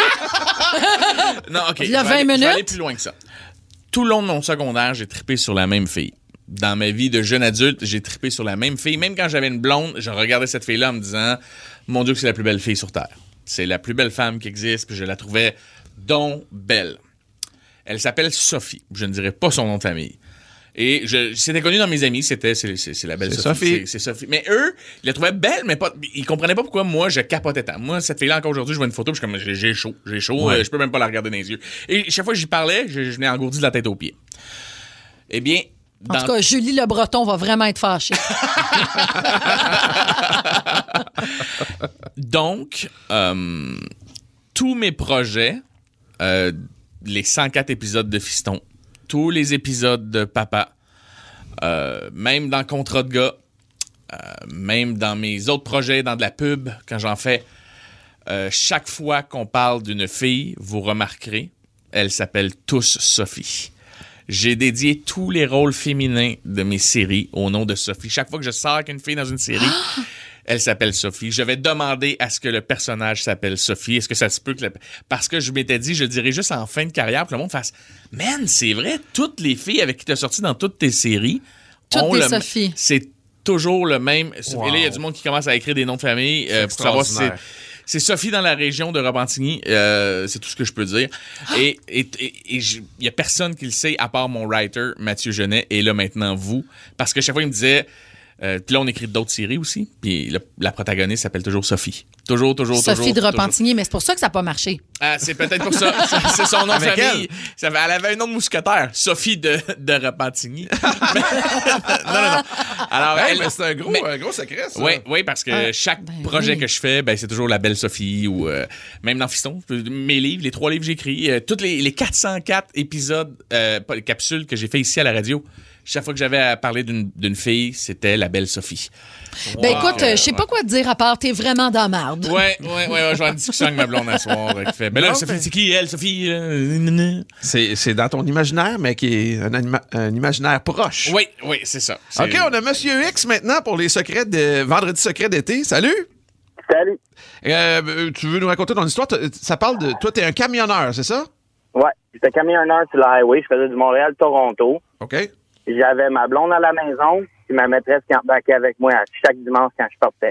Non, OK. Il y a je vais vingt aller, minutes. Je vais aller plus loin que ça. Tout le long de mon secondaire, j'ai trippé sur la même fille. Dans ma vie de jeune adulte, j'ai trippé sur la même fille. Même quand j'avais une blonde, je regardais cette fille-là en me disant « Mon Dieu, que c'est la plus belle fille sur Terre. C'est la plus belle femme qui existe. » Puis je la trouvais donc belle. Elle s'appelle Sophie. Je ne dirais pas son nom de famille. Et je, c'était connu dans mes amis, c'était c'est, c'est, c'est la belle c'est Sophie. Sophie. C'est, c'est Sophie. Mais eux, ils la trouvaient belle, mais pas. Ils comprenaient pas pourquoi moi je capotais tant. Moi, cette fille-là, encore aujourd'hui, je vois une photo, puis je suis comme j'ai, j'ai chaud, j'ai chaud, Ouais. euh, je peux même pas la regarder dans les yeux. Et chaque fois que j'y parlais, je, je venais engourdi de la tête aux pieds. Eh bien. En Dans... tout cas, Julie Le Breton va vraiment être fâchée. Donc, euh, tous mes projets, euh, les cent quatre épisodes de Fiston, tous les épisodes de Papa, euh, même dans Contrat de gars, euh, même dans mes autres projets, dans de la pub, quand j'en fais, euh, chaque fois qu'on parle d'une fille, vous remarquerez, elle s'appelle tous Sophie. j'ai dédié tous les rôles féminins de mes séries au nom de Sophie. Chaque fois que je sors avec une fille dans une série, elle s'appelle Sophie. Je vais demander à ce que le personnage s'appelle Sophie. Est-ce que ça se peut que... La... Parce que je m'étais dit, je dirais juste en fin de carrière, pour que le monde fasse « Man, c'est vrai, toutes les filles avec qui tu as sorti dans toutes tes séries... » Toutes des le... Sophie. C'est toujours le même. Wow. Et là, il y a du monde qui commence à écrire des noms de famille euh, pour savoir si c'est... C'est Sophie dans la région de Repentigny, euh, c'est tout ce que je peux dire. Et il et, et, et y a personne qui le sait à part mon writer, Mathieu Genet, et là maintenant vous. Parce que chaque fois, il me disait... Euh, puis là, on écrit d'autres séries aussi. Puis le, la protagoniste s'appelle toujours Sophie. Toujours, toujours, Sophie toujours. de toujours. Repentigny, mais c'est pour ça que ça n'a pas marché. Ah, c'est peut-être pour ça. C'est, c'est son nom de Avec famille. Ça, elle avait un nom de mousquetaire. Sophie de, de Repentigny. non, non, non. Alors, Hey, elle, mais c'est un gros, mais, un gros secret, ça. Oui, oui, parce que Ah, chaque ben projet oui. que je fais, ben, c'est toujours la belle Sophie ou euh, même dans Fiston, mes livres, les trois livres que j'ai écrits, euh, tous les, les quatre cent quatre épisodes, euh, pas, capsules que j'ai fait ici à la radio. Chaque fois que j'avais à parler d'une, d'une fille, c'était la belle Sophie. Ben Wow. écoute, euh, je sais pas quoi te dire à part, t'es vraiment dans la marde. Ouais, ouais, ouais, ouais, je vais avoir une discussion avec ma blonde un soir. Qui fait, ben là, Non, Sophie, mais- c'est qui elle, Sophie? euh, C'est, c'est dans ton imaginaire, mais qui est un, anima- un imaginaire proche. Oui, oui, c'est ça. C'est- OK, on a Monsieur X maintenant pour les secrets de Vendredi secret d'été. Salut! Salut. Euh, tu veux nous raconter ton histoire? T- Ça parle de... Toi, t'es un camionneur, c'est ça? Ouais, j'étais camionneur sur le highway. Je faisais du Montréal-Toronto. OK. J'avais ma blonde à la maison, puis ma maîtresse qui embarquait avec moi à chaque dimanche quand je partais.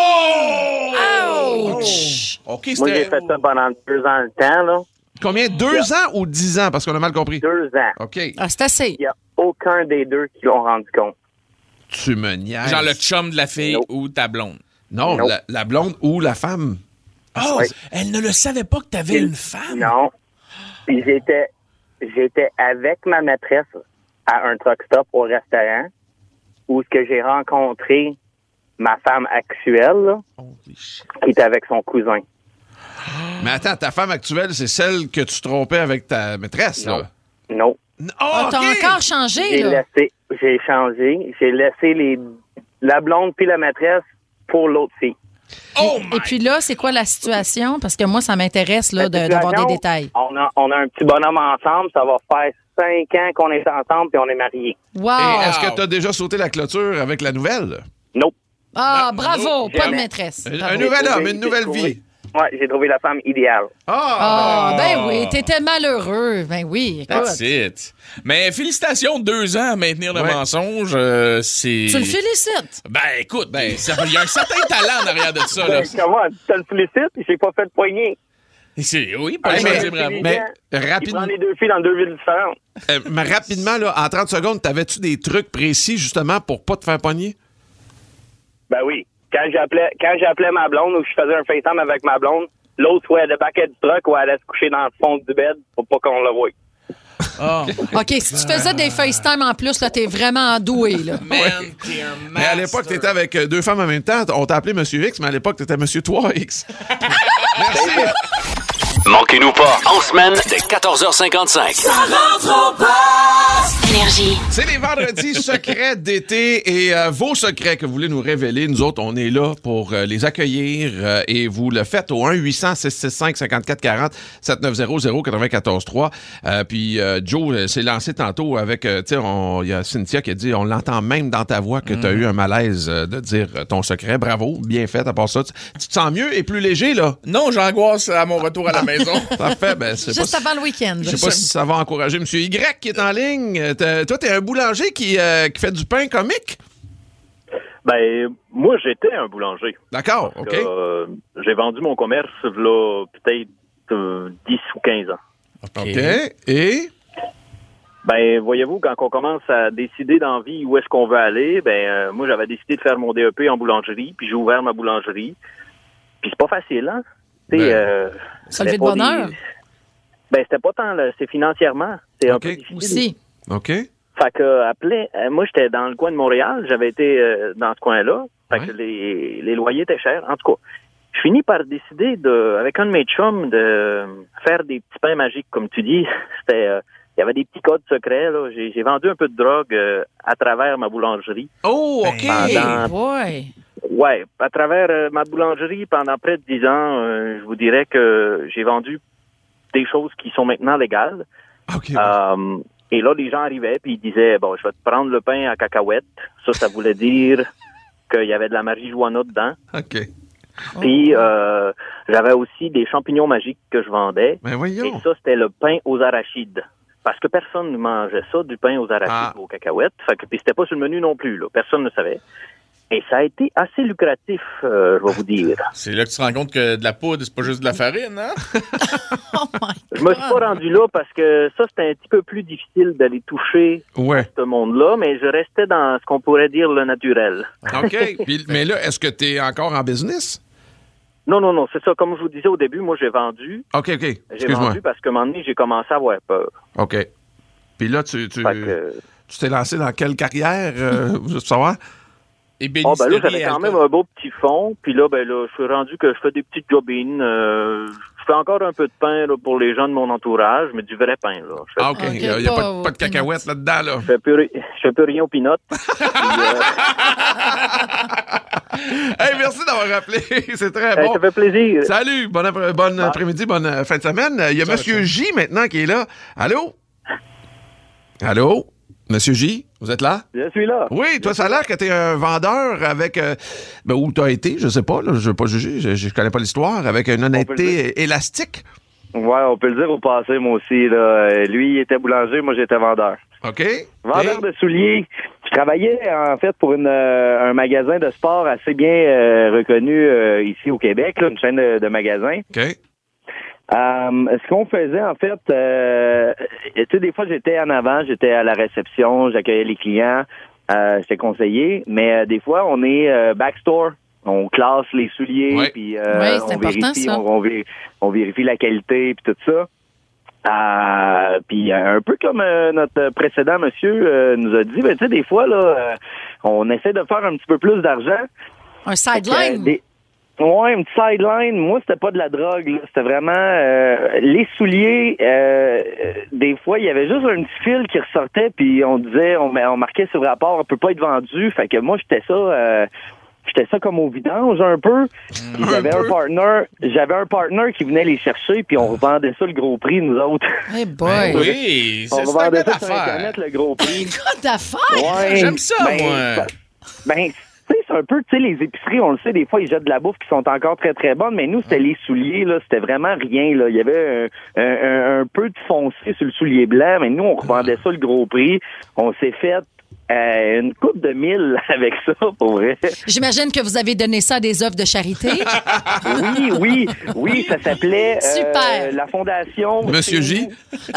Ouch! OK, Moi, j'ai c'était... fait ça pendant deux ans le temps, là. Combien? Deux ans ou dix ans? Parce qu'on a mal compris. Deux ans. OK. Ah, c'est assez. Il n'y a aucun des deux qui l'ont rendu compte. Tu me niaises. Genre le chum de la fille ou ta blonde. Non, Nope. la, la blonde ou la femme. Oh, Oui. elle ne le savait pas que t'avais une femme. Non. Puis j'étais, j'étais avec ma maîtresse à un truck stop au restaurant où ce que j'ai rencontré ma femme actuelle, là, qui était avec son cousin. Mais attends, ta femme actuelle, c'est celle que tu trompais avec ta maîtresse, Non. là? Non. Oh, Ah, t'as OK. encore changé, J'ai là. laissé, j'ai changé, j'ai laissé les, la blonde puis la maîtresse pour l'autre fille. Oh Et puis là, c'est quoi la situation? Parce que moi, ça m'intéresse là, de- La d'avoir des situation, détails. On a, on a un petit bonhomme ensemble, ça va faire cinq ans qu'on est ensemble puis on est mariés. Wow! Et est-ce que tu as déjà sauté la clôture avec la nouvelle? Nope. Ah, Non, bravo! non, Pas de jamais. maîtresse. Un, Bravo. un nouvel J'ai homme, trouvé- une nouvelle j'ai trouvé- vie. Ouais, j'ai trouvé la femme idéale. Ah, ben oui, t'étais malheureux. Ben oui, That's écoute. it. Mais félicitations, deux ans à maintenir le Ouais. mensonge, euh, c'est... Tu le félicites. Ben écoute, ben, ça- il y a un certain talent en arrière de ça. Là. Ben, comment? Tu te le félicites? J'ai pas fait de poignée. Et c'est, oui, pas Hey, le mais- dire bravo. mais Il rapidement, prend les deux filles dans deux villes différentes. euh, mais rapidement là, en trente secondes, t'avais-tu des trucs précis justement pour pas te faire pogner? Ben oui. Quand j'appelais, quand j'appelais ma blonde ou que je faisais un FaceTime avec ma blonde, l'autre soit elle débarquait du truck ou elle allait se coucher dans le fond du bed pour pas qu'on le voie. Ah, OK, si tu faisais des FaceTime en plus, là, t'es vraiment doué, là. man, t'es un Mais à l'époque, master. t'étais avec euh, deux femmes en même temps. On t'a appelé Monsieur X, mais à l'époque, t'étais Monsieur trois X. Merci. Manquez-nous pas, en semaine, dès quatorze heures cinquante-cinq. Ça rentre au poste. Énergie. C'est les vendredis secrets d'été et euh, vos secrets que vous voulez nous révéler, nous autres, on est là pour euh, les accueillir euh, et vous le faites au un huit cents six cent soixante-cinq cinquante-quatre quarante sept neuf zéro zéro quatre-vingt-quatorze trois. Euh, puis euh, Joe euh, s'est lancé tantôt avec, euh, tu sais, on- il y a Cynthia qui a dit, on l'entend même dans ta voix que tu as eu un malaise euh, de dire euh, ton secret. Bravo, bien fait. À part ça, tu, tu te sens mieux et plus léger, là? Non, j'angoisse à mon retour à la maison. Parfait, ben c'est pas... Juste avant le week-end. Je sais pas si ça va encourager M. Y qui est en ligne. Euh, t'as- Toi, t'es un boulanger qui, euh, qui fait du pain comique? Ben, moi, j'étais un boulanger. D'accord, OK. Euh, j'ai vendu mon commerce, là, peut-être euh, dix ou quinze ans. OK. Et? Ben, voyez-vous, quand on commence à décider dans la vie où est-ce qu'on veut aller, ben, euh, moi, j'avais décidé de faire mon D E P en boulangerie, puis j'ai ouvert ma boulangerie. Puis c'est pas facile, hein? Tu sais, Ben, euh, ça le fait de pas bonheur. des- Ben, c'était pas tant, là, c'est financièrement. C'est un peu difficile. Aussi. OK. Fait que, après, euh, moi, j'étais dans le coin de Montréal. J'avais été euh, dans ce coin-là. Fait que les, les loyers étaient chers. En tout cas, je finis par décider, de, avec un de mes chums, de faire des petits pains magiques, comme tu dis. C'était, euh, il y avait des petits codes secrets, là. J'ai, j'ai vendu un peu de drogue euh, à travers ma boulangerie. Oh, OK. Pendant- Ouais. Ouais, à travers euh, ma boulangerie, pendant près de dix ans, euh, je vous dirais que j'ai vendu des choses qui sont maintenant légales. OK. Euh, Et là, les gens arrivaient puis ils disaient, bon, je vais te prendre le pain à cacahuètes. Ça, ça voulait dire qu'il y avait de la marijuana dedans. OK. Puis, euh, j'avais aussi des champignons magiques que je vendais. Ben voyons. Et ça, c'était le pain aux arachides. Parce que personne ne mangeait ça, du pain aux arachides Ah. ou aux cacahuètes. Fait que, puis c'était pas sur le menu non plus, là. Personne ne savait. Et ça a été assez lucratif, euh, je vais vous dire. C'est là que tu te rends compte que de la poudre, c'est pas juste de la farine, hein? Je me suis pas rendu là parce que ça, c'était un petit peu plus difficile d'aller toucher Ouais. ce monde-là, mais je restais dans ce qu'on pourrait dire le naturel. OK. Puis, mais là, est-ce que tu es encore en business? Non, non, non, c'est ça. Comme je vous disais au début, moi, j'ai vendu. OK, OK. J'ai Excuse-moi. vendu parce qu'à un moment donné, j'ai commencé à avoir peur. OK. Puis là, tu, tu, Fait que- tu t'es lancé dans quelle carrière, euh, vous voulez savoir? Oh, ben là, j'avais quand même un beau petit fond. Puis là, ben là, je suis rendu que je fais des petites jobines. Euh, je fais encore un peu de pain là, pour les gens de mon entourage, mais du vrai pain. Là. Je fais- Ah, OK. Il n'y a, y a pas, de- pas de cacahuètes là-dedans, là. Je fais plus, ri- je fais plus rien aux pinottes. Hey, merci d'avoir rappelé. C'est très Hey, bon. ça fait plaisir. Salut. Bon, après- bon après-midi, bonne euh, fin de semaine. Il y a Ciao, Monsieur ciao. J maintenant qui est là. Allô? Allô? Monsieur J, vous êtes là? Je suis là. Oui, toi, ça a l'air que t'es un vendeur avec... Euh, ben, où t'as été, je sais pas, là, je veux pas juger, je, je connais pas l'histoire, avec une honnêteté élastique. Ouais, on peut le dire au passé, moi aussi. Là. Euh, Lui, il était boulanger, moi, j'étais vendeur. OK. Vendeur de souliers. Je travaillais, en fait, pour une, euh, un magasin de sport assez bien euh, reconnu euh, ici au Québec, là, une chaîne de, de magasins. OK. Euh, ce qu'on faisait, en fait, euh, tu sais, des fois, j'étais en avant, j'étais à la réception, j'accueillais les clients, euh, j'étais conseiller, mais euh, des fois, on est euh, backstore. On classe les souliers, puis euh, Ouais, c'est on important, vérifie, ça. on, on vé- on vérifie la qualité, puis tout ça. Euh, puis euh, un peu comme euh, notre précédent monsieur euh, nous a dit, ben tu sais, des fois là, euh, on essaie de faire un petit peu plus d'argent. Un sideline. Euh, des- Ouais, une petite sideline. Moi, c'était pas de la drogue. là. C'était vraiment euh, les souliers. Euh, des fois, il y avait juste un petit fil qui ressortait, puis on disait, on, on marquait sur le rapport, on peut pas être vendu. Fait que moi, j'étais ça. Euh, J'étais ça comme au vidange un peu. Puis j'avais un partner, j'avais un partner qui venait les chercher, puis on revendait ça le gros prix, nous autres. Hey boy. Oui, on c'est- c'est revendait un gars ça sur d'affaires. Internet, le gros prix. Quoi d'affaires? Ouais, J'aime ça, ben, moi. Ben, tu sais, c'est un peu, tu sais, les épiceries, on le sait, des fois, ils jettent de la bouffe qui sont encore très, très bonnes, mais nous, c'était les souliers, là, c'était vraiment rien, là. Il y avait un, un, un- un peu de foncé sur le soulier blanc, mais nous, on revendait ça le gros prix. On s'est fait euh, une coupe de mille avec ça, pour vrai. J'imagine que vous avez donné ça à des œuvres de charité. Oui, oui, oui, ça s'appelait euh, Super. la Fondation... Monsieur J.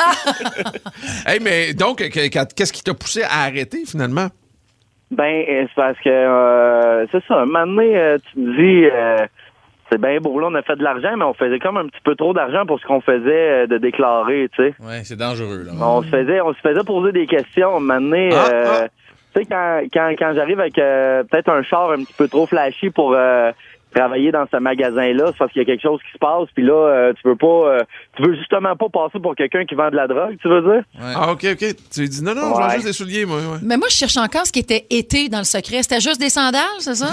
Hey, mais donc, que- que- qu'est-ce qui t'a poussé à arrêter, finalement? Ben, euh, c'est parce que, euh, c'est ça, un moment donné, euh, tu me dis, euh, c'est bien beau, là, on a fait de l'argent, mais on faisait comme un petit peu trop d'argent pour ce qu'on faisait euh, de déclarer, tu sais. Ouais, c'est dangereux, là. On se faisait, on se faisait poser des questions, un moment donné, Ah, euh, ah. tu sais, quand, quand, quand j'arrive avec euh, peut-être un char un petit peu trop flashy pour euh, travailler dans ce magasin-là, c'est parce qu'il y a quelque chose qui se passe, puis là, euh, tu veux pas, euh, tu veux justement pas passer pour quelqu'un qui vend de la drogue, tu veux dire? Ah, OK, OK. Tu dis, non, non, je Ouais. vends juste des souliers, moi. Ouais. Mais moi, je cherche encore ce qui était été dans le secret. C'était juste des sandales, c'est ça?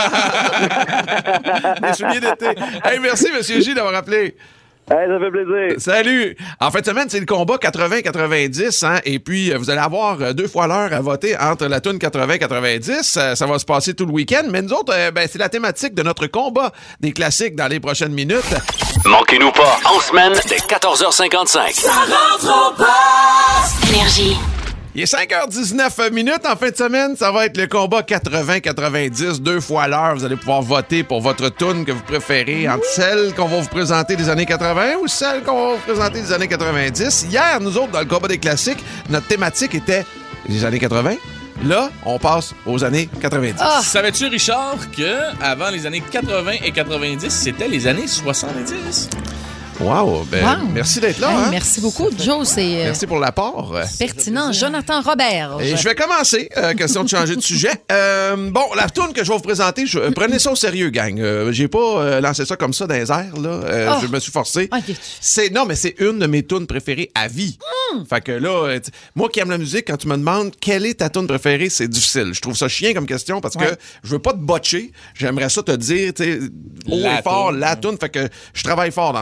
Des souliers d'été. Hey, merci, Monsieur J, d'avoir appelé. Hey, ça fait plaisir. Salut. En fin de semaine, c'est le combat quatre-vingts quatre-vingt-dix, hein, et puis euh, vous allez avoir euh, deux fois l'heure à voter entre la toune quatre-vingts quatre-vingt-dix. Euh, ça va se passer tout le week-end, mais nous autres, euh, ben, c'est la thématique de notre combat des classiques dans les prochaines minutes. Manquez-nous pas, en semaine, dès quatorze heures cinquante-cinq. Ça rentre au poste. Énergie. Il est cinq heures dix-neuf minutes en fin de semaine. Ça va être le combat quatre-vingts quatre-vingt-dix, deux fois l'heure. Vous allez pouvoir voter pour votre toune que vous préférez, entre celle qu'on va vous présenter des années quatre-vingts ou celle qu'on va vous présenter des années quatre-vingt-dix. Hier, nous autres, dans le combat des classiques, notre thématique était les années quatre-vingts. Là, on passe aux années quatre-vingt-dix. Ah! Savais-tu, Richard, que avant les années quatre-vingts et quatre-vingt-dix, c'était les années soixante-dix? Wow, ben, Wow. merci d'être là. Hey, hein? Merci beaucoup, Joe. C'est euh, Merci pour l'apport. pertinent. Jonathan Robert. Et je vais commencer. Euh, question de changer de sujet. Euh, bon, la toune que je vais vous présenter, je, euh, prenez ça au sérieux, gang. Euh, j'ai pas euh, lancé ça comme ça dans les airs, là. Euh, Oh. Je me suis forcé. Ok. C'est non, mais c'est une de mes tunes préférées à vie. Mm. Fait que là, euh, t- moi qui aime la musique, quand tu me demandes quelle est ta tune préférée, c'est difficile. Je trouve ça chien comme question parce Ouais. que je veux pas te botcher. J'aimerais ça te dire, tu sais, haut La et fort, toune. la tune. Fait que je travaille fort dans ce temps-là.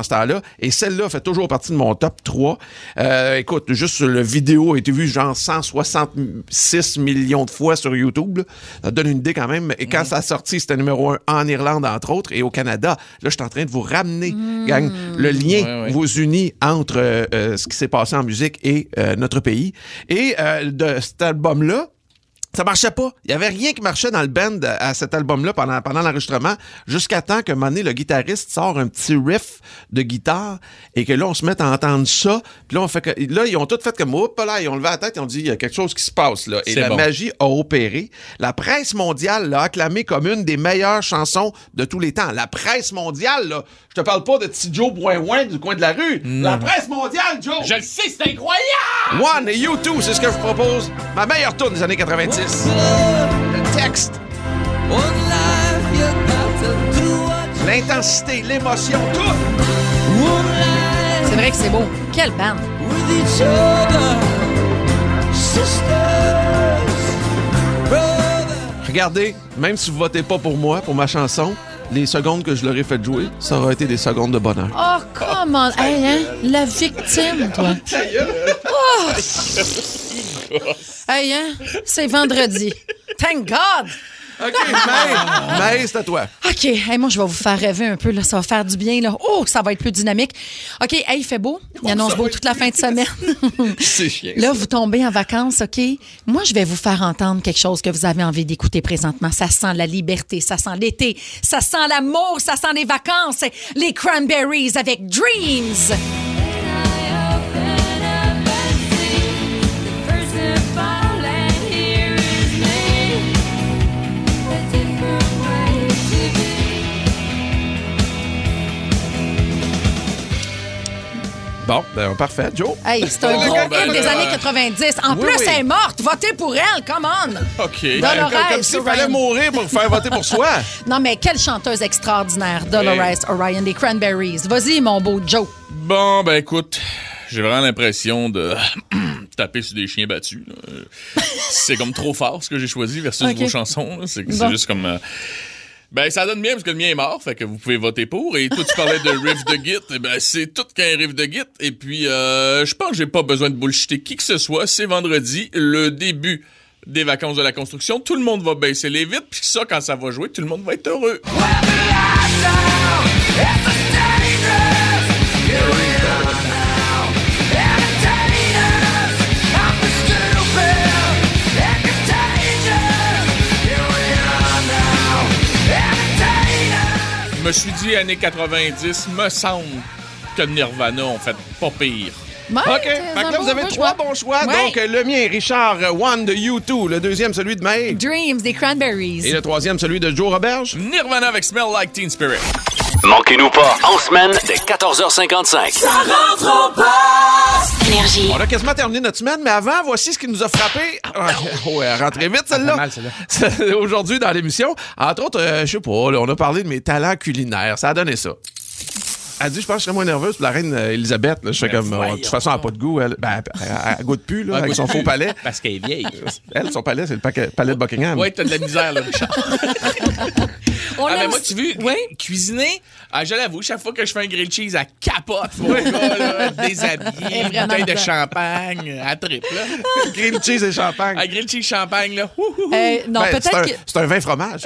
Et celle-là fait toujours partie de mon top trois. Euh, écoute, juste le vidéo a été vu genre cent soixante-six millions de fois sur YouTube. Là. Ça donne une idée quand même. Et quand mmh. ça a sorti, c'était numéro un en Irlande, entre autres, et au Canada. Là, je suis en train de vous ramener, mmh. gang, le lien ouais, ouais. vous unit entre euh, ce qui s'est passé en musique et euh, notre pays. Et euh, de cet album-là, ça marchait pas. Il y avait rien qui marchait dans le band à cet album-là pendant, pendant l'enregistrement, jusqu'à temps qu'à un moment donné, le guitariste sort un petit riff de guitare et que là, on se met à entendre ça. Puis là, on fait que, là, ils ont tout fait comme, hop là, ils ont levé la tête et ont dit, il y a quelque chose qui se passe, là. Et C'est la bon. magie a opéré. La presse mondiale l'a acclamé comme une des meilleures chansons de tous les temps. La presse mondiale, là. Je te parle pas de petit Joe Boin-Ouin du coin de la rue. Mmh. La presse mondiale, Joe! Je le sais, c'est incroyable! One et You Too, c'est ce que je vous propose. Ma meilleure tourne des années quatre-vingt-dix. Le texte. L'intensité, l'émotion, tout. C'est vrai que c'est beau. Quelle bande. Regardez, même si vous votez pas pour moi, pour ma chanson, les secondes que je leur ai fait jouer, ça aura été des secondes de bonheur. Oh, comment? Oh, hey, hein? La victime, toi. Oh. Hey, hein? C'est vendredi. Thank God! OK, mais, mais c'est à toi. OK, hey, moi, je vais vous faire rêver un peu. Là. Ça va faire du bien. Là. Oh, ça va être plus dynamique. OK, hey, il fait beau. Il annonce beau toute la fin de semaine. C'est chiant. Là, vous tombez en vacances, OK? Moi, je vais vous faire entendre quelque chose que vous avez envie d'écouter présentement. Ça sent la liberté, ça sent l'été, ça sent l'amour, ça sent les vacances. Les Cranberries avec Dreams. Bon, ben parfait, Joe. Hey, c'est un gros hit des années quatre-vingt-dix. En oui, plus, oui. elle est morte. Votez pour elle, come on. OK. Dolores, ben, comme s'il fallait mourir pour faire voter pour soi. Non, mais quelle chanteuse extraordinaire, Dolores hey. O'Riordan des Cranberries. Vas-y, mon beau Joe. Bon, ben écoute, j'ai vraiment l'impression de taper sur des chiens battus. Là. C'est comme trop fort ce que j'ai choisi versus okay. vos chansons. Là. C'est, bon. c'est juste comme... Euh, Ben, ça donne bien parce que le mien est mort, fait que vous pouvez voter pour. Et toi, tu parlais de riff de Git. Eh ben, c'est tout qu'un riff de Git. Et puis, euh, je pense que j'ai pas besoin de bullshiter qui que ce soit. C'est vendredi, le début des vacances de la construction. Tout le monde va baisser les vitres. Puis ça, quand ça va jouer, tout le monde va être heureux. Je me suis dit, années quatre-vingt-dix, me semble que Nirvana ont fait pas pire. Ouais, OK. Fait que là, vous avez trois bons choix. Ouais. Donc, le mien, Richard, One de U deux. Le deuxième, celui de May. Dreams des Cranberries. Et le troisième, celui de Joe Roberge. Nirvana avec Smell Like Teen Spirit. Manquez-nous pas, en semaine, dès quatorze heures cinquante-cinq. Ça rentre au poste! Énergie. On a quasiment terminé notre semaine, mais avant, voici ce qui nous a frappé. Oh, elle rentrait vite, celle-là. Mal, celle-là. Aujourd'hui, dans l'émission. Entre autres, euh, je sais pas, là, on a parlé de mes talents culinaires. Ça a donné ça. Elle dit, je pense que je serais moins nerveuse pour la reine Elisabeth. Je fais ben comme, euh, de toute façon, elle n'a pas de goût. Elle, ben, elle, elle goûte plus, là, avec son faux palais. Parce qu'elle est vieille. Elle, son palais, c'est le paquet, palais de Buckingham. Oui, t'as de la misère, là, Richard. On ah, mais moi, tu veux, oui? cuisiner, ah, je l'avoue, chaque fois que je fais un grilled cheese, elle capote. Mon gars, là, déshabillé, une bouteille de champagne, à triple, là. Grilled cheese et champagne. Ah, grilled cheese champagne, là. Euh, non, ben, peut-être c'est un, que... c'est un vin fromage.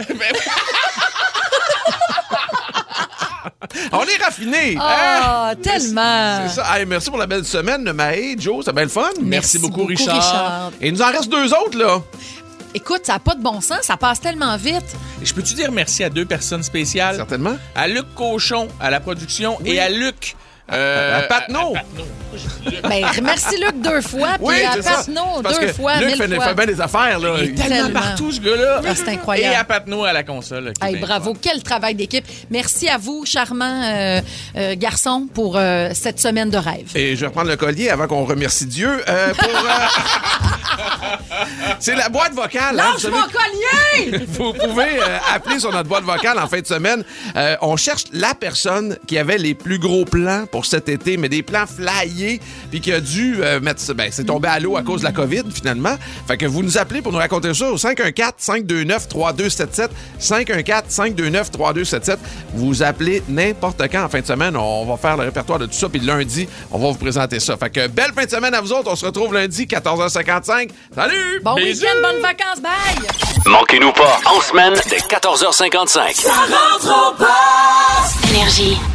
On est raffinés! Oh, hein? Tellement! C'est ça. Hey, merci pour la belle semaine, Maë, Joe, c'est bien le fun. Merci, merci beaucoup, beaucoup Richard. Richard. Et il nous en reste deux autres, là. Écoute, ça n'a pas de bon sens, ça passe tellement vite. Je peux-tu dire merci à deux personnes spéciales? Certainement. À Luc Cochon, à la production, oui. et à Luc... Euh, à Patnaud. Ben, merci Luc deux fois, puis oui, à Patnaud deux fois, Luc mille fait, fois. fait bien des affaires, là. Il est tellement, tellement partout, ce gars-là. Ah, c'est incroyable. Et à Patnaud, à la console. Hey, bravo, quel travail d'équipe. Merci à vous, charmants euh, euh, garçons, pour euh, cette semaine de rêve. Et je vais reprendre le collier avant qu'on remercie Dieu. Euh, pour, euh... c'est la boîte vocale. Lâche hein, mon collier! Vous pouvez euh, appeler sur notre boîte vocale en fin de semaine. Euh, on cherche la personne qui avait les plus gros plans pour pour cet été, mais des plans flyés, puis qui a dû euh, mettre ça. Ben, c'est tombé à l'eau à cause de la COVID, finalement. Fait que vous nous appelez pour nous raconter ça au cinq un quatre, cinq deux neuf, trois deux sept sept. cinq un quatre, cinq deux neuf, trois deux sept sept. Vous appelez n'importe quand en fin de semaine. On va faire le répertoire de tout ça, puis lundi, on va vous présenter ça. Fait que belle fin de semaine à vous autres. On se retrouve lundi, quatorze heures cinquante-cinq. Salut! Bon week-end, bonnes vacances, bye! Manquez-nous pas, en semaine, dès quatorze heures cinquante-cinq. Ça rentre au poste. Énergie.